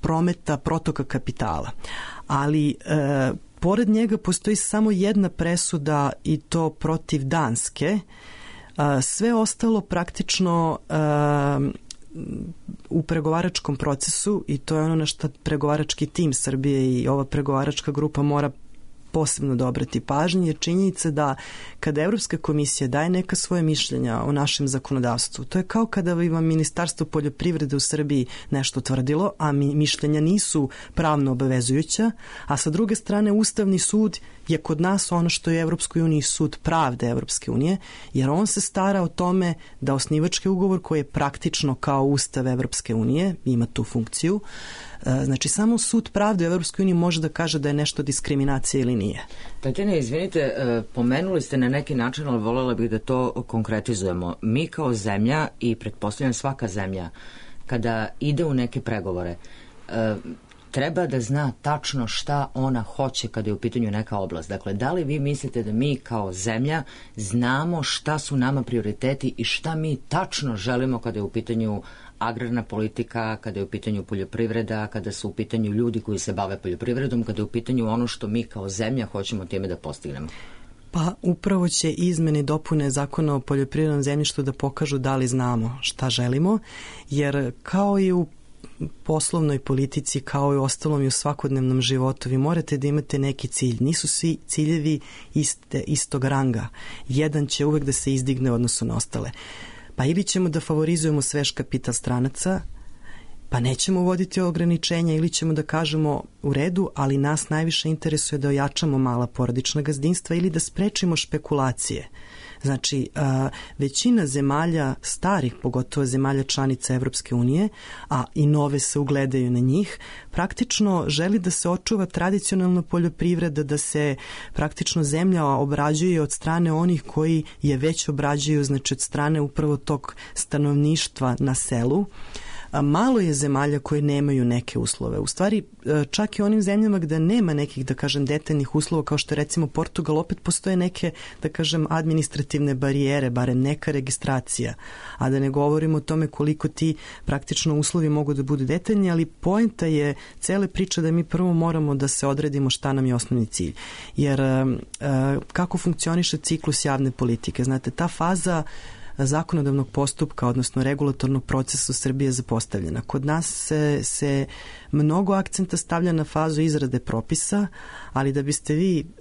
prometa, protoka kapitala. Ali e, pored njega postoji samo jedna presuda i to protiv Danske. A, sve ostalo praktično a, u pregovaračkom procesu, i to je ono na što pregovarački tim Srbije i ova pregovaračka grupa mora posebno da obrati pažnje, je činjenica da kada Evropska komisija daje neka svoje mišljenja o našem zakonodavstvu, to je kao kada bi vam Ministarstvo poljoprivrede u Srbiji nešto tvrdilo, a mi, mišljenja nisu pravno obavezujuća, a sa druge strane Ustavni sud je kod nas ono što je Evropskoj uniji sud pravde Evropske unije, jer on se stara o tome da osnivački ugovor koji je praktično kao Ustav Evropske unije, ima tu funkciju, znači samo sud pravde u Evropskoj uniji može da kaže da je nešto diskriminacija ili nije.
Tatjana, izvinite, pomenuli ste na neki način, ali voljela bih da to konkretizujemo. Mi kao zemlja i pretpostavljam svaka zemlja, kada ide u neke pregovore, treba da zna tačno šta ona hoće kada je u pitanju neka oblast. Dakle, da li vi mislite da mi kao zemlja znamo šta su nama prioriteti i šta mi tačno želimo kada je u pitanju agrarna politika, kada je u pitanju poljoprivreda, kada su u pitanju ljudi koji se bave poljoprivredom, kada je u pitanju ono što mi kao zemlja hoćemo time da postignemo?
Pa upravo će izmene i dopune Zakona o poljoprivrednom zemljištu da pokažu da li znamo šta želimo, jer kao i u poslovnoj politici, kao i ostalom i u svakodnevnom životu, vi morate da imate neki cilj. Nisu svi ciljevi iste, istog ranga. Jedan će uvek da se izdigne u odnosu na ostale. Pa ili ćemo da favorizujemo svež kapital stranaca, pa nećemo uvoditi ograničenja, ili ćemo da kažemo u redu, ali nas najviše interesuje da ojačamo mala porodična gazdinstva ili da sprečimo špekulacije. Znači, a, većina zemalja, starih, pogotovo zemalja članica Evropske unije, a i nove se ugledaju na njih, praktično želi da se očuva tradicionalna poljoprivreda, da se praktično zemlja obrađuje od strane onih koji je već obrađuju, znači od strane upravo tog stanovništva na selu. Malo je zemalja koje nemaju neke uslove. U stvari, čak i onim zemljama gde nema nekih, da kažem, detaljnih uslova, kao što je recimo Portugal, opet postoje neke, da kažem, administrativne barijere, barem neka registracija. A da ne govorimo o tome koliko ti praktično uslovi mogu da budu detaljni, ali poenta je cele priče da mi prvo moramo da se odredimo šta nam je osnovni cilj. Jer kako funkcioniše ciklus javne politike? Znate, ta faza zakonodavnog postupka, odnosno regulatornog procesa u Srbiji je zapostavljena. Kod nas se, se mnogo akcenta stavlja na fazu izrade propisa, ali da biste vi e,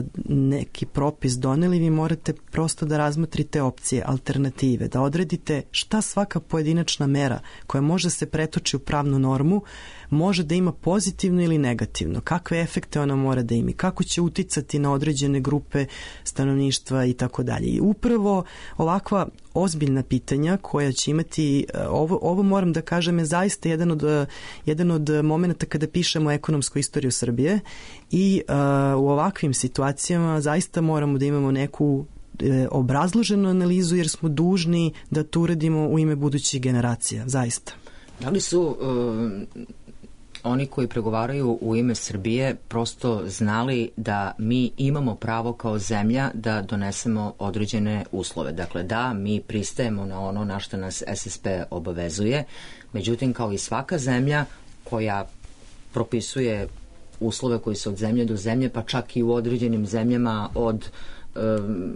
neki propis doneli, vi morate prosto da razmotrite opcije, alternative, da odredite šta svaka pojedinačna mera koja može se pretoči u pravnu normu može da ima pozitivno ili negativno, kakve efekte ona mora da ima, kako će uticati na određene grupe stanovništva i tako dalje. I upravo ovakva ozbiljna pitanja koja će imati, ovo, ovo moram da kažem je zaista jedan od, jedan od momenta kada pišemo ekonomsku istoriju Srbije i uh, u ovakvim situacijama zaista moramo da imamo neku e, obrazloženu analizu jer smo dužni da to uradimo u ime budućih generacija, zaista.
Da li su uh, oni koji pregovaraju u ime Srbije prosto znali da mi imamo pravo kao zemlja da donesemo određene uslove? Dakle, da, mi pristajemo na ono na što nas S S P obavezuje, međutim, kao i svaka zemlja koja propisuje uslove koji su od zemlje do zemlje, pa čak i u određenim zemljama od um,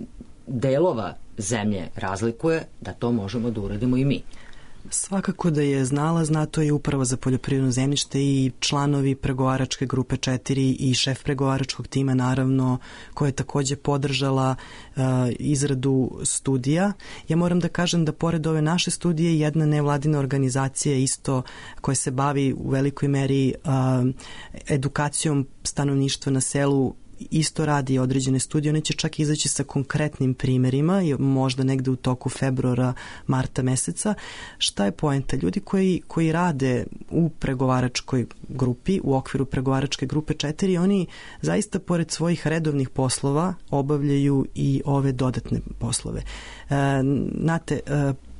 delova zemlje razlikuje, da to možemo da uradimo i mi.
Svakako da je znala, zna to i Uprava za poljoprivredno zemljište i članovi pregovaračke grupe četiri i šef pregovaračkog tima, naravno, koja je takođe podržala uh, izradu studija. Ja moram da kažem da pored ove naše studije jedna nevladina organizacija isto koja se bavi u velikoj meri uh, edukacijom stanovništva na selu isto radi određene studije, one će čak izaći sa konkretnim primerima, možda negde u toku februara, marta meseca. Šta je poenta? Ljudi koji, koji rade u pregovaračkoj grupi, u okviru pregovaračke grupe četiri, oni zaista pored svojih redovnih poslova obavljaju i ove dodatne poslove. E, znate, e,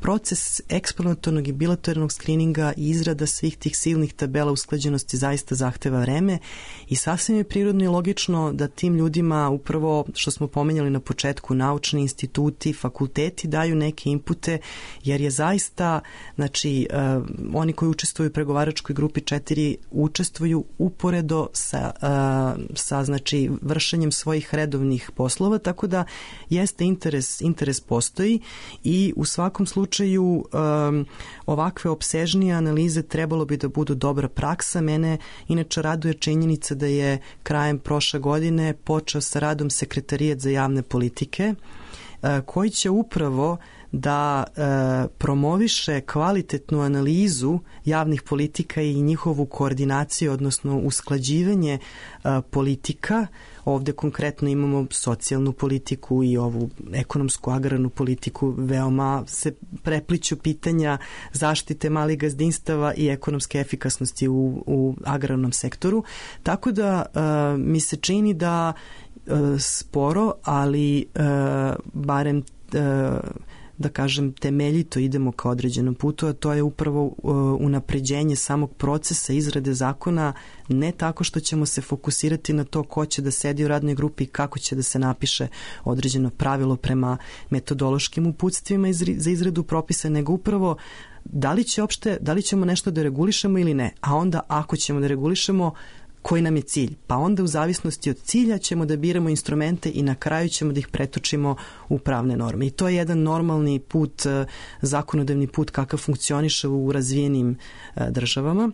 proces eksploratornog i bilateralnog skrininga i izrada svih tih silnih tabela usklađenosti zaista zahteva vreme i sasvim je prirodno i logično da tim ljudima upravo, što smo pomenjali na početku, naučni instituti, fakulteti daju neke inpute, jer je zaista, znači, uh, oni koji učestvuju u pregovaračkoj grupi četiri učestvuju uporedo sa, uh, sa znači, vršenjem svojih redovnih poslova, tako da jeste interes, interes postoji i u svakom slučaju um, ovakve opsežnije analize trebalo bi da budu dobra praksa. Mene inače raduje činjenica da je krajem prošle godine počeo sa radom Sekretarijat za javne politike, uh, koji će upravo da e, promoviše kvalitetnu analizu javnih politika i njihovu koordinaciju, odnosno usklađivanje e, politika. Ovde konkretno imamo socijalnu politiku i ovu ekonomsku agrarnu politiku. Veoma se prepliću pitanja zaštite malih gazdinstava i ekonomske efikasnosti u, u agrarnom sektoru. Tako da e, mi se čini da e, sporo, ali e, barem e, da kažem temeljito idemo ka određenom putu, a to je upravo uh, unapređenje samog procesa izrade zakona, ne tako što ćemo se fokusirati na to ko će da sedi u radnoj grupi i kako će da se napiše određeno pravilo prema metodološkim uputstvima izri, za izradu propisa, nego upravo da li će opšte, da li ćemo nešto da regulišemo ili ne, a onda ako ćemo da regulišemo, koji nam je cilj, pa onda u zavisnosti od cilja ćemo da biramo instrumente i na kraju ćemo da ih pretočimo u pravne norme. I to je jedan normalni put, zakonodavni put kakav funkcioniše u razvijenim državama,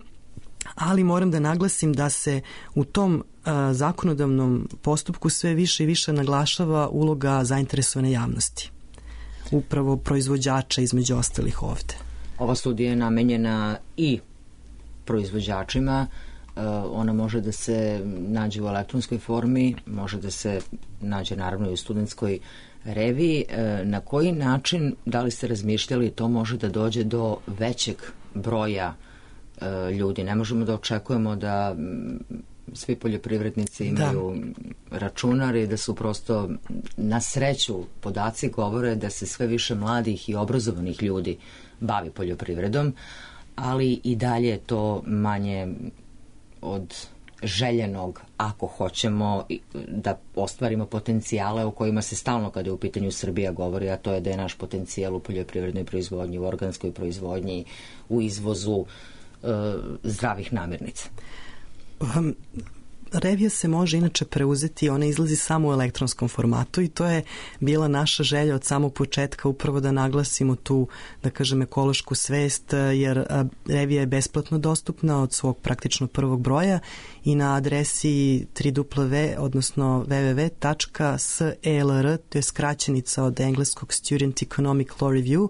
ali moram da naglasim da se u tom zakonodavnom postupku sve više i više naglašava uloga zainteresovane javnosti, upravo proizvođača između ostalih ovde.
Ova studija je namenjena i proizvođačima. Ona može da se nađe u elektronskoj formi, može da se nađe naravno i u studentskoj reviji. Na koji način, da li ste razmišljali, to može da dođe do većeg broja ljudi? Ne možemo da očekujemo da svi poljoprivrednici imaju da. računar i da su prosto, na sreću, podaci govore da se sve više mladih i obrazovanih ljudi bavi poljoprivredom, ali i dalje je to manje od željenog, ako hoćemo da ostvarimo potencijale o kojima se stalno kada je u pitanju Srbija govori, a to je da je naš potencijal u poljoprivrednoj proizvodnji, u organskoj proizvodnji, u izvozu e, zdravih namirnica.
Um. Revija se može inače preuzeti, ona izlazi samo u elektronskom formatu i to je bila naša želja od samog početka upravo da naglasimo tu, da kažem, ekološku svest, jer revija je besplatno dostupna od svog praktično prvog broja i na adresi w w w, odnosno w w w tačka s e l r, to je skraćenica od engleskog Student Economic Law Review,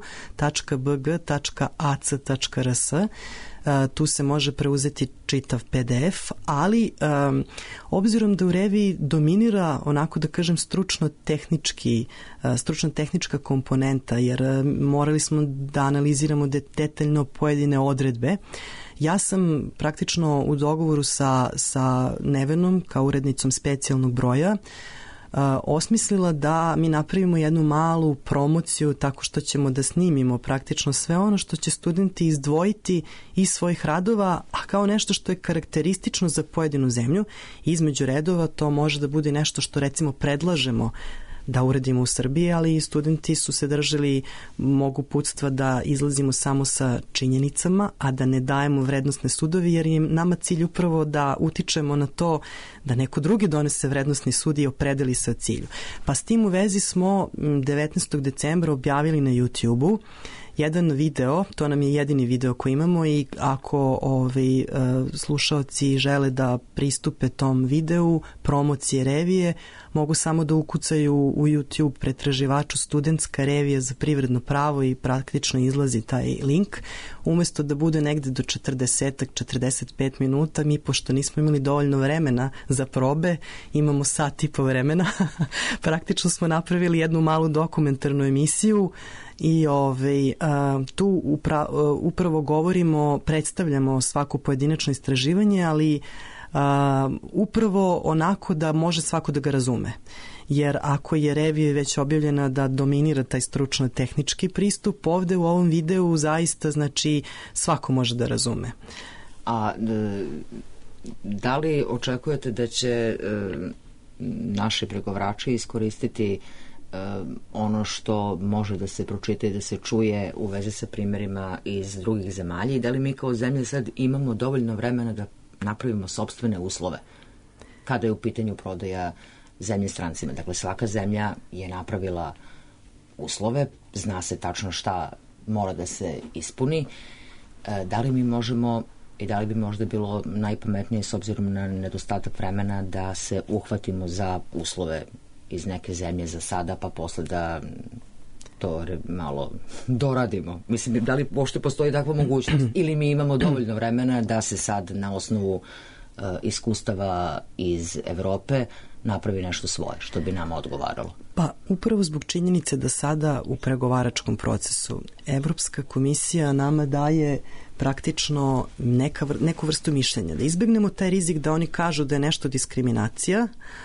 .bg.ac.rs. Uh, tu se može preuzeti čitav pe de ef, ali um, obzirom da u reviji dominira, onako da kažem, stručno-tehnički, uh, stručno-tehnička komponenta, jer uh, morali smo da analiziramo de- detaljno pojedine odredbe, ja sam praktično u dogovoru sa, sa Nevenom, kao urednicom specijalnog broja, Uh, osmislila da mi napravimo jednu malu promociju tako što ćemo da snimimo praktično sve ono što će studenti izdvojiti iz svojih radova, a kao nešto što je karakteristično za pojedinu zemlju. Između redova to može da bude nešto što recimo predlažemo da uredimo u Srbiji, ali studenti su se držali mog uputstva da izlazimo samo sa činjenicama, a da ne dajemo vrednostne sudovi, jer je nama cilj upravo da utičemo na to da neko drugi donese vrednostni sud i opredeli se o cilju. Pa s tim u vezi smo devetnaestog decembra objavili na YouTube-u jedan video, to nam je jedini video koji imamo i ako ovaj, slušaoci žele da pristupe tom videu promocije revije, mogu samo da ukucaju u YouTube pretraživaču Studentska revija za privredno pravo i praktično izlazi taj link. Umesto da bude negde do četrdeset do četrdeset pet minuta, mi pošto nismo imali dovoljno vremena za probe, imamo sat i po vremena. Praktično smo napravili jednu malu dokumentarnu emisiju i ovaj, tu upra, upravo govorimo, predstavljamo svako pojedinačno istraživanje, ali upravo onako da može svako da ga razume. jer ako je revija već objavljena da dominira taj stručno-tehnički pristup, ovde u ovom videu zaista znači svako može da razume.
A da li očekujete da će e, naši pregovarači iskoristiti e, ono što može da se pročita i da se čuje u vezi sa primjerima iz drugih zemalja i da li mi kao zemlje sad imamo dovoljno vremena da napravimo sopstvene uslove kada je u pitanju prodaja zemlje strancima? Dakle, svaka zemlja je napravila uslove, zna se tačno šta mora da se ispuni. E, da li mi možemo i da li bi možda bilo najpametnije s obzirom na nedostatak vremena da se uhvatimo za uslove iz neke zemlje za sada, pa posle da to malo doradimo? Mislim, da li uopšte postoji takva mogućnost ili mi imamo dovoljno vremena da se sad na osnovu uh, iskustava iz Evrope napravi nešto svoje, što bi nama odgovaralo?
Pa upravo zbog činjenice da sada u pregovaračkom procesu Evropska komisija nama daje praktično neka, neku vrstu mišljenja. Da izbegnemo taj rizik da oni kažu da je nešto diskriminacija,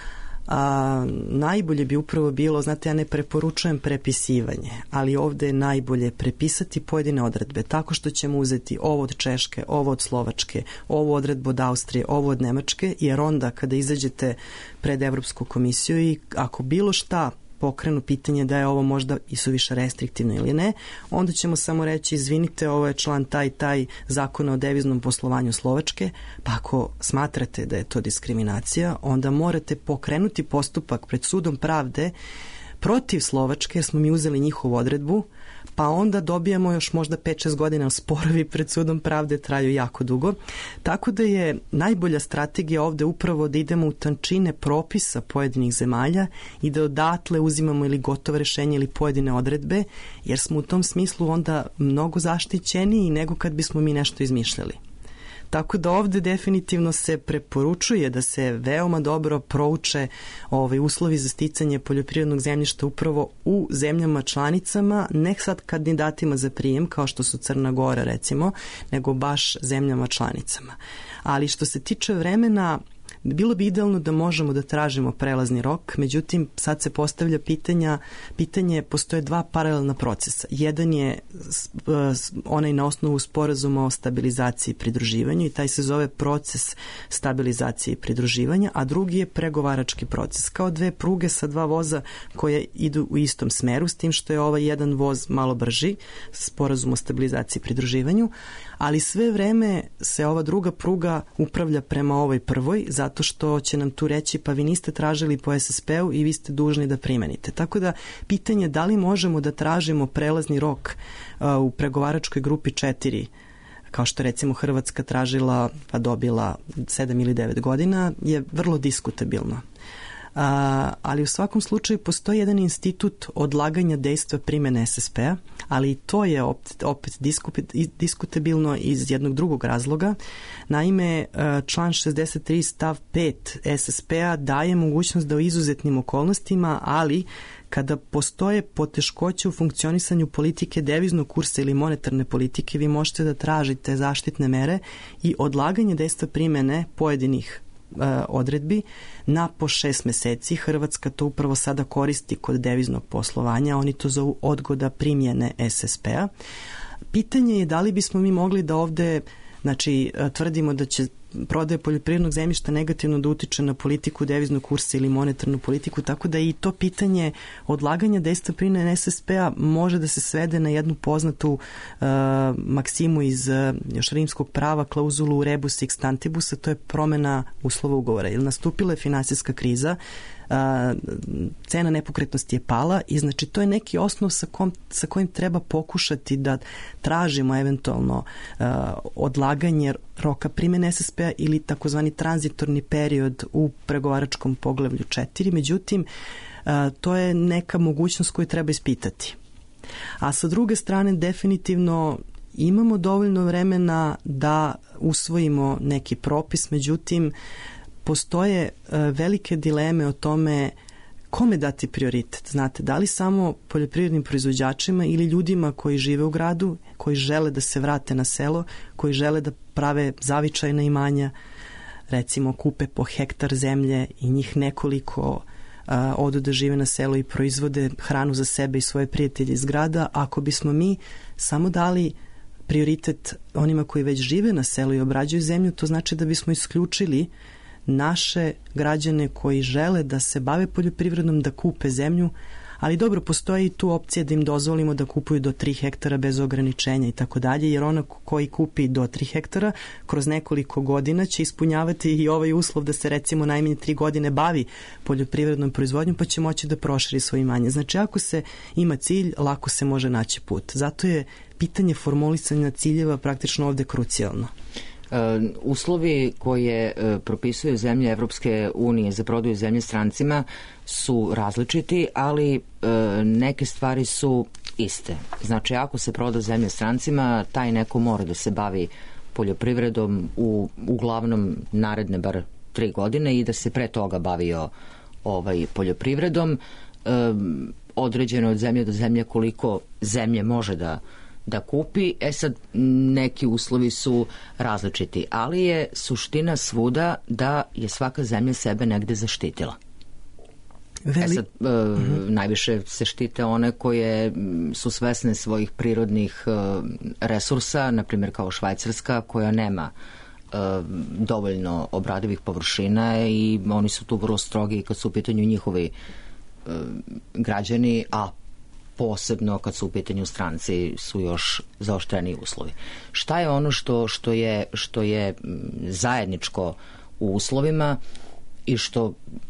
a najbolje bi upravo bilo, znate, ja ne preporučujem prepisivanje, ali ovde je najbolje prepisati pojedine odredbe tako što ćemo uzeti ovo od Češke, ovo od Slovačke, ovu odredbu od Austrije, ovo od Nemačke, jer onda kada izađete pred Evropsku komisiju i ako bilo šta pokrenu pitanje da je ovo možda i suviše restriktivno ili ne, onda ćemo samo reći izvinite, ovo je član taj taj zakona o deviznom poslovanju Slovačke, pa ako smatrate da je to diskriminacija, onda morate pokrenuti postupak pred sudom pravde protiv Slovačke, jer smo mi uzeli njihovu odredbu, pa onda dobijamo još možda pet šest godina, sporovi pred sudom pravde traju jako dugo. Tako da je najbolja strategija ovde upravo da idemo u tančine propisa pojedinih zemalja i da odatle uzimamo ili gotovo rešenje ili pojedine odredbe, jer smo u tom smislu onda mnogo zaštićeniji nego kad bismo mi nešto izmišljali. Tako da ovde definitivno se preporučuje da se veoma dobro prouče ovaj, uslovi za sticanje poljoprivrednog zemljišta upravo u zemljama članicama, ne sad kandidatima za prijem, kao što su Crna Gora recimo, nego baš zemljama članicama. Ali što se tiče vremena, bilo bi idealno da možemo da tražimo prelazni rok, međutim sad se postavlja pitanja, pitanje, postoje dva paralelna procesa. Jedan je onaj na osnovu sporazuma o stabilizaciji i pridruživanju i taj se zove proces stabilizacije i pridruživanja, a drugi je pregovarački proces. Kao dve pruge sa dva voza koje idu u istom smeru, s tim što je ovaj jedan voz malo brži, sporazum o stabilizaciji i pridruživanju, ali sve vreme se ova druga pruga upravlja prema ovoj prvoj, zato što će nam tu reći pa vi niste tražili po es es pe-u i vi ste dužni da primenite. Tako da pitanje da li možemo da tražimo prelazni rok uh, u pregovaračkoj grupi četiri, kao što recimo Hrvatska tražila pa dobila sedam ili devet godina, je vrlo diskutabilno. Uh, ali u svakom slučaju postoji jedan institut odlaganja dejstva primene es es pe-a, ali i to je opet, opet diskutabilno iz jednog drugog razloga. Naime, uh, član šezdeset tri stav pet es es pe-a daje mogućnost da u izuzetnim okolnostima, ali kada postoje poteškoće u funkcionisanju politike deviznog kursa ili monetarne politike, vi možete da tražite zaštitne mere i odlaganje dejstva primene pojedinih odredbi na po šest meseci. Hrvatska to upravo sada koristi kod deviznog poslovanja, oni to zovu odgoda primjene es es pe-a. Pitanje je da li bismo mi mogli da ovde, znači, tvrdimo da će prodaje poljoprivrednog zemljišta negativno da utiče na politiku deviznog kursa ili monetarnu politiku, tako da i to pitanje odlaganja dejstva primjene es es pe-a može da se svede na jednu poznatu uh, maksimu iz uh, još rimskog prava, klauzulu rebus sic stantibus, a to je promena uslova ugovora. Ili nastupila je finansijska kriza, Uh, cena nepokretnosti je pala i znači to je neki osnov sa, kom, sa kojim treba pokušati da tražimo eventualno uh, odlaganje roka primjene es es pe-a ili takozvani tranzitorni period u pregovaračkom poglavlju četiri. Međutim, uh, to je neka mogućnost koju treba ispitati. A sa druge strane, definitivno imamo dovoljno vremena da usvojimo neki propis, međutim postoje uh, velike dileme o tome kome dati prioritet. Znate, da li samo poljoprivrednim proizvođačima ili ljudima koji žive u gradu, koji žele da se vrate na selo, koji žele da prave zavičajna imanja, recimo kupe po hektar zemlje i njih nekoliko a, odu da žive na selu i proizvode hranu za sebe i svoje prijatelje iz grada. Ako bismo mi samo dali prioritet onima koji već žive na selu i obrađuju zemlju, to znači da bismo isključili naše građane koji žele da se bave poljoprivredom, da kupe zemlju, ali dobro, postoji i tu opcija da im dozvolimo da kupuju do tri hektara bez ograničenja i tako dalje, jer ono koji kupi do tri hektara kroz nekoliko godina će ispunjavati i ovaj uslov da se recimo najmanje tri godine bavi poljoprivrednom proizvodnjom, pa će moći da proširi svoje imanje. Znači, ako se ima cilj, lako se može naći put. Zato je pitanje formulisanja ciljeva praktično ovde krucijalno.
Uh, uslovi koje uh, propisuju zemlje Evropske unije za prodaju zemlje strancima su različiti, ali uh, neke stvari su iste. Znači, ako se proda zemlje strancima, taj neko mora da se bavi poljoprivredom u uglavnom naredne bar tri godine i da se pre toga bavio ovaj, poljoprivredom. Uh, određeno od zemlje do zemlje koliko zemlje može da da kupi. E sad, neki uslovi su različiti, ali je suština svuda da je svaka zemlja sebe negde zaštitila. Veli. E sad, e, mm-hmm. najviše se štite one koje su svesne svojih prirodnih e, resursa, na primjer kao Švajcarska, koja nema e, dovoljno obradivih površina i oni su tu vrlo strogi kad su u pitanju njihovi e, građani, a posebno kad su u pitanju stranci su još zaoštreni uslovi. Šta je ono što, što, je, što je zajedničko u uslovima i što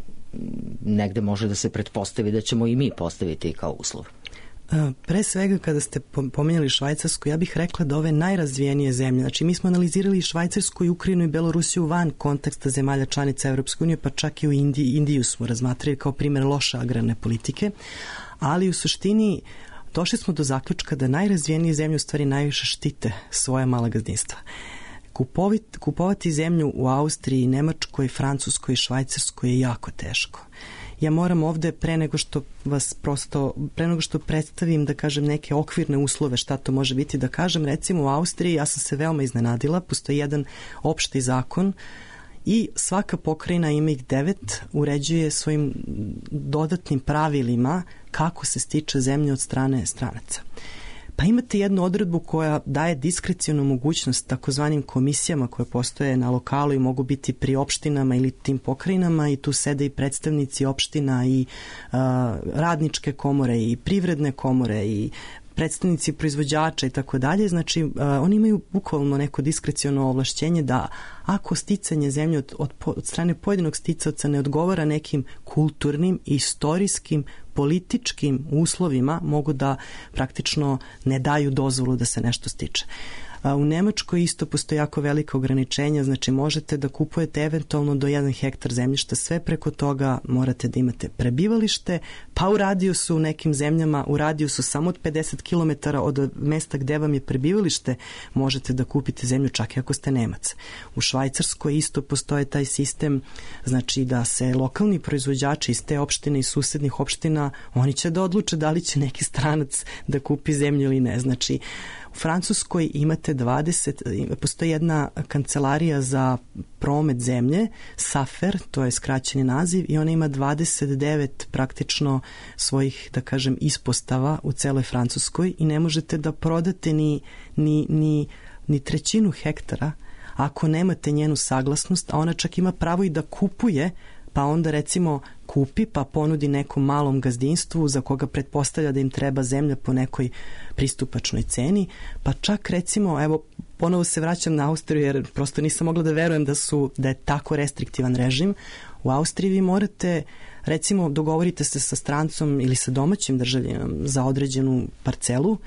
negde može da se pretpostavi da ćemo i mi postaviti kao uslov?
Pre svega, kada ste pomenjali Švajcarsku, ja bih rekla da ove najrazvijenije zemlje, znači mi smo analizirali Švajcarsku i Ukrajinu i Belorusiju van konteksta zemalja članica Evropske unije, pa čak i u Indiji, Indiju smo razmatrali kao primjer loše agrarne politike, ali u suštini došli smo do zaključka da najrazvijenije zemlje u stvari najviše štite svoja mala gazdinstva. Kupovit, kupovati zemlju u Austriji, Nemačkoj, Francuskoj i Švajcarskoj je jako teško. Ja moram ovde, pre nego što vas prosto, pre nego što predstavim, da kažem, neke okvirne uslove šta to može biti, da kažem, recimo u Austriji, ja sam se veoma iznenadila, postoji jedan opšti zakon i svaka pokrajina, ima ih devet, uređuje svojim dodatnim pravilima kako se stiče zemlja od strane stranaca. Pa imate jednu odredbu koja daje diskrecijonu mogućnost takozvanim komisijama koje postoje na lokalu i mogu biti pri opštinama ili tim pokrajinama, i tu sede i predstavnici opština i a, radničke komore i privredne komore i predstavnici proizvođača i tako dalje. Znači, uh, oni imaju bukvalno neko diskreciono ovlašćenje da ako sticanje zemlje od, od, od strane pojedinog sticaoca ne odgovara nekim kulturnim, istorijskim, političkim uslovima, mogu da praktično ne daju dozvolu da se nešto stiče. U Nemačkoj isto postoji jako velika ograničenja, znači možete da kupujete eventualno do jedan hektar zemljišta, sve preko toga morate da imate prebivalište, pa u radijusu u nekim zemljama, u radijusu samo od pedeset kilometara od mesta gde vam je prebivalište, možete da kupite zemlju čak i ako ste Nemac. U Švajcarskoj isto postoje taj sistem, znači da se lokalni proizvođači iz te opštine i susednih opština, oni će da odluče da li će neki stranac da kupi zemlju ili ne. Znači, u Francuskoj imate dvadeset, postoji jedna kancelarija za promet zemlje, Safer, to je skraćeni naziv, i ona ima dvadeset devet praktično svojih, da kažem, ispostava u celoj Francuskoj i ne možete da prodate ni, ni, ni, ni trećinu hektara ako nemate njenu saglasnost, a ona čak ima pravo i da kupuje, pa onda recimo kupi pa ponudi nekom malom gazdinstvu za koga pretpostavlja da im treba zemlja po nekoj pristupačnoj ceni, pa čak recimo, evo, ponovo se vraćam na Austriju jer prosto nisam mogla da verujem da su, da je tako restriktivan režim. U Austriji vi morate, recimo, dogovorite se sa strancom ili sa domaćim državljanom za određenu parcelu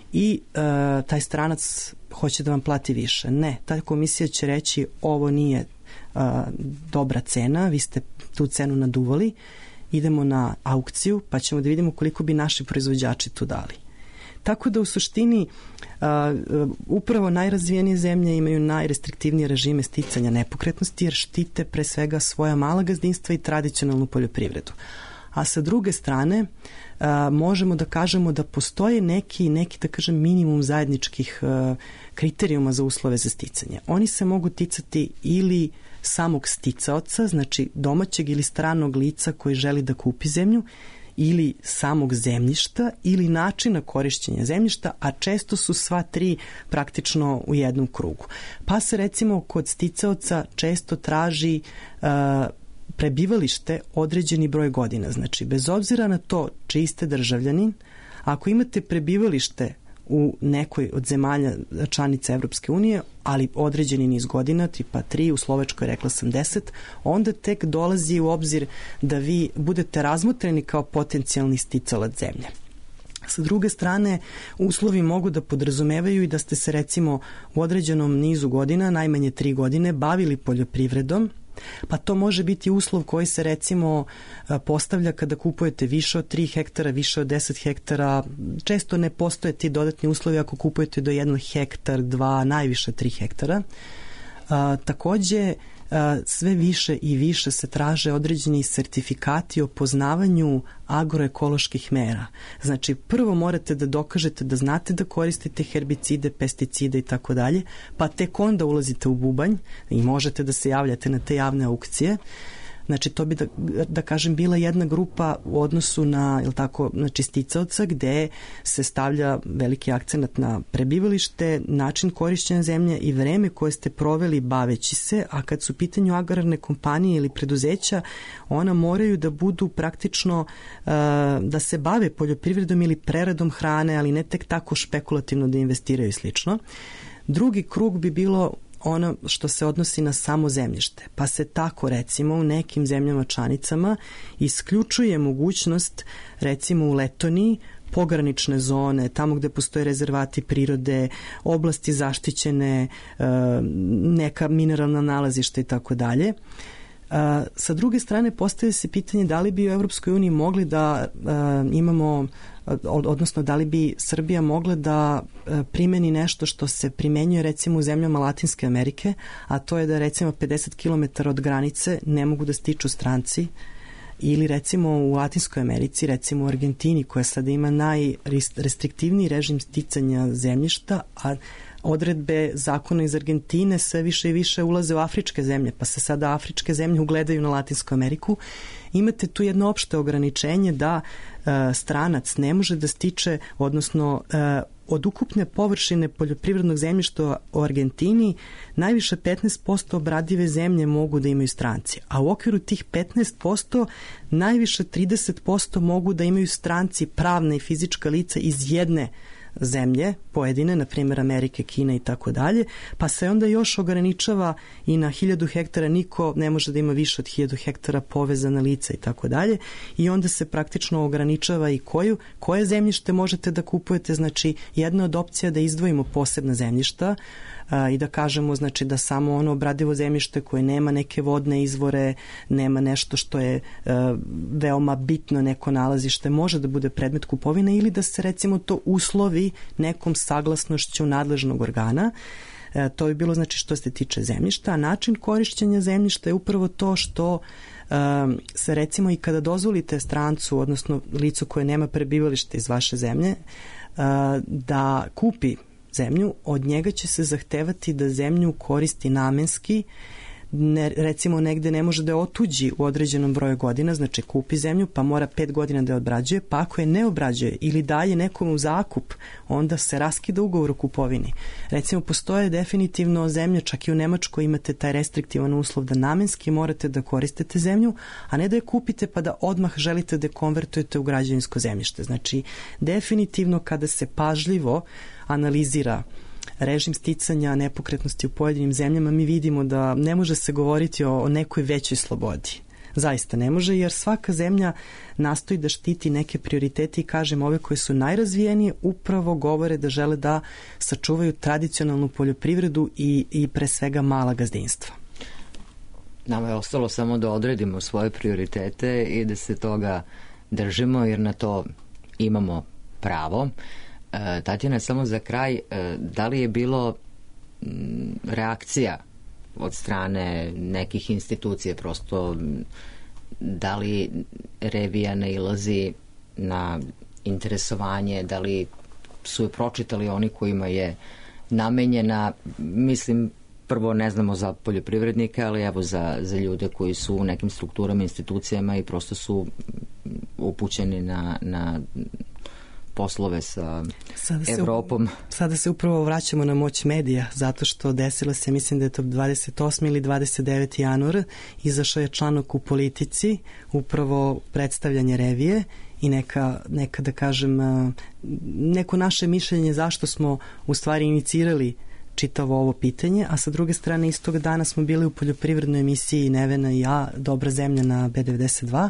i e, taj stranac hoće da vam plati više. Ne, ta komisija će reći ovo nije a, dobra cena, vi ste tu cenu naduvali, idemo na aukciju pa ćemo da vidimo koliko bi naši proizvođači tu dali. Tako da u suštini a, upravo najrazvijenije zemlje imaju najrestriktivnije režime sticanja nepokretnosti jer štite pre svega svoja mala gazdinstva i tradicionalnu poljoprivredu. A sa druge strane a, možemo da kažemo da postoje neki, neki da kažem, minimum zajedničkih a, kriterijuma za uslove za sticanje. Oni se mogu ticati ili samog sticaoca, znači domaćeg ili stranog lica koji želi da kupi zemlju, ili samog zemljišta ili načina korišćenja zemljišta, a često su sva tri praktično u jednom krugu. Pa se recimo kod sticaoca često traži uh, prebivalište određeni broj godina. Znači, bez obzira na to čiji ste državljanin, ako imate prebivalište u nekoj od zemalja članica Evropske unije, ali određeni niz godina, tipa tri, u Slovačkoj rekla sam deset, onda tek dolazi u obzir da vi budete razmotreni kao potencijalni sticalac zemlje. Sa druge strane, uslovi mogu da podrazumevaju i da ste se recimo u određenom nizu godina, najmanje tri godine, bavili poljoprivredom, pa to može biti uslov koji se recimo postavlja kada kupujete više od tri hektara, više od deset hektara. Često ne postoje ti dodatni uslovi ako kupujete do jedan hektar, dva, najviše tri hektara. A, takođe, a, sve više i više se traže određeni sertifikati o poznavanju agroekoloških mera. Znači, prvo morate da dokažete da znate da koristite herbicide, pesticide i tako dalje, pa tek onda ulazite u bubanj i možete da se javljate na te javne aukcije. Znači, to bi da, da kažem bila jedna grupa u odnosu na, jel tako, znači sticaoca, gde se stavlja veliki akcenat na prebivalište, način korišćenja zemlje i vreme koje ste proveli baveći se, a kad su u pitanju agrarne kompanije ili preduzeća, ona moraju da budu praktično uh, da se bave poljoprivredom ili preradom hrane, ali ne tek tako špekulativno da investiraju i slično. Drugi krug bi bilo ono što se odnosi na samo zemljište. Pa se tako recimo u nekim zemljama članicama isključuje mogućnost recimo u Letoniji pogranične zone, tamo gde postoje rezervati prirode, oblasti zaštićene, neka mineralna nalazišta i tako dalje. Sa druge strane postavlja se pitanje da li bi u Evropskoj uniji mogli da imamo, odnosno da li bi Srbija mogla da primeni nešto što se primenjuje recimo u zemljama Latinske Amerike, a to je da recimo pedeset kilometara od granice ne mogu da stiču stranci, ili recimo u Latinskoj Americi, recimo u Argentini koja sada ima najrestriktivniji režim sticanja zemljišta, a odredbe zakona iz Argentine sve više i više ulaze u afričke zemlje, pa se sada afričke zemlje ugledaju na Latinsku Ameriku. Imate tu jedno opšte ograničenje da e, stranac ne može da stiče, odnosno e, od ukupne površine poljoprivrednog zemljišta u Argentini najviše petnaest posto obradive zemlje mogu da imaju stranci, a u okviru tih petnaest posto najviše trideset posto mogu da imaju stranci, pravna i fizička lica iz jedne zemlje pojedine, na primjer Amerike, Kine i tako dalje, pa se onda još ograničava i na hiljadu hektara, niko ne može da ima više od hiljadu hektara povezana lica i tako dalje, i onda se praktično ograničava i koju, koje zemljište možete da kupujete. Znači, jedna od opcija da izdvojimo posebna zemljišta a, i da kažemo, znači, da samo ono obradivo zemljište koje nema neke vodne izvore, nema nešto što je a, veoma bitno, neko nalazište, može da bude predmet kupovine, ili da se recimo to uslovi nekom saglasnošću nadležnog organa. E, to bi bilo, znači, što se tiče zemljišta, a način korišćenja zemljišta je upravo to što e, se recimo i kada dozvolite strancu, odnosno licu koje nema prebivalište iz vaše zemlje, e, da kupi zemlju, od njega će se zahtevati da zemlju koristi namenski, ne, recimo negde ne može da je otuđi u određenom broju godina, znači kupi zemlju pa mora pet godina da je obrađuje, pa ako je ne obrađuje ili daje nekom u zakup, onda se raskida ugovor o kupovini. Recimo, postoje definitivno zemlje, čak i u Nemačkoj imate taj restriktivan uslov da namenski morate da koristite zemlju, a ne da je kupite pa da odmah želite da je konvertujete u građevinsko zemljište. Znači, definitivno kada se pažljivo analizira režim sticanja nepokretnosti u pojedinim zemljama, mi vidimo da ne može se govoriti o, o nekoj većoj slobodi. Zaista ne može, jer svaka zemlja nastoji da štiti neke prioritete i, kažem, ove koje su najrazvijenije upravo govore da žele da sačuvaju tradicionalnu poljoprivredu i, i pre svega mala gazdinstva.
Nama je ostalo samo da odredimo svoje prioritete i da se toga držimo, jer na to imamo pravo. Tatjana, samo za kraj, da li je bilo reakcija od strane nekih institucija, prosto da li revija nailazi na interesovanje, da li su je pročitali oni kojima je namenjena, mislim prvo ne znamo za poljoprivrednike, ali evo za, za ljude koji su u nekim strukturama, institucijama i prosto su upućeni na, na poslove sa
sada se,
Evropom.
Sada se upravo vraćamo na moć medija, zato što desilo se, mislim da je to dvadeset osmi ili dvadeset deveti januar, izašao je članak u Politici, upravo predstavljanje revije i neka, neka da kažem, neko naše mišljenje zašto smo u stvari inicirali čitavo ovo pitanje, a sa druge strane istog dana smo bili u poljoprivrednoj emisiji Nevena i ja, Dobra zemlja na B devedeset dva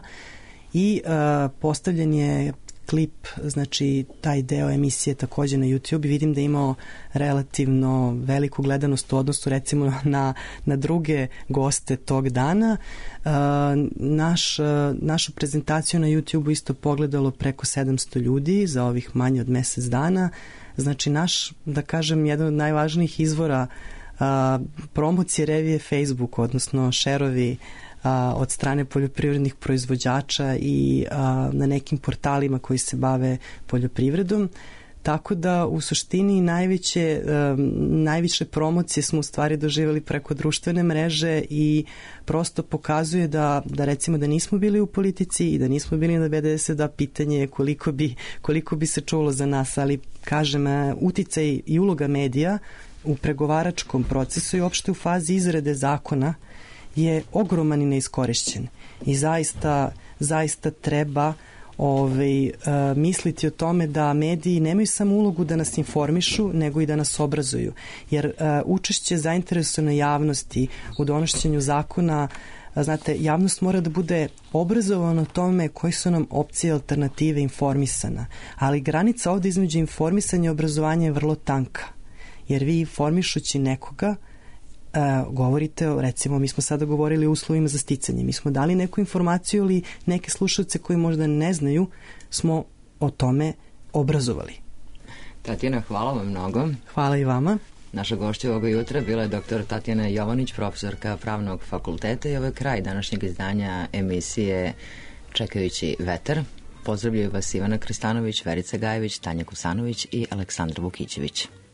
i uh, postavljen je klip, znači taj deo emisije takođe na YouTube i vidim da je imao relativno veliku gledanost u odnosu recimo na, na druge goste tog dana. Uh, naš, uh, našu prezentaciju na YouTube isto pogledalo preko sedamsto ljudi za ovih manje od mesec dana. Znači naš, da kažem, jedan od najvažnijih izvora uh, promocije revije Facebook, odnosno šerovi a, od strane poljoprivrednih proizvođača i a, na nekim portalima koji se bave poljoprivredom. Tako da u suštini najveće, um, najviše promocije smo u stvari doživjeli preko društvene mreže i prosto pokazuje da, da recimo da nismo bili u politici i da nismo bili na B devedeset dva, pitanje je koliko bi, koliko bi se čulo za nas, ali kažem, uticaj i uloga medija u pregovaračkom procesu i uopšte u fazi izrade zakona je ogroman i neiskorišćen i zaista, zaista treba ovaj, uh, misliti o tome da mediji nemaju samo ulogu da nas informišu, nego i da nas obrazuju. Jer uh, učešće zainteresovane javnosti u donošenju zakona, uh, znate, javnost mora da bude obrazovana o tome koji su nam opcije, alternative, informisana. Ali granica ovde između informisanja i obrazovanja je vrlo tanka. Jer vi informišući nekoga, Uh, govorite, recimo, mi smo sada govorili o uslovima za sticanje. Mi smo dali neku informaciju ili neke slušalce koji možda ne znaju, smo o tome obrazovali.
Tatjana, hvala vam mnogo.
Hvala i vama.
Naša gošća ovoga jutra bila je doktor Tatjana Jovanić, profesorka Pravnog fakulteta i ovo je kraj današnjeg izdanja emisije Čekajući vetar. Pozdravljaju vas Ivana Kristanović, Verica Gajević, Tanja Kusanović i Aleksandra Vukićević.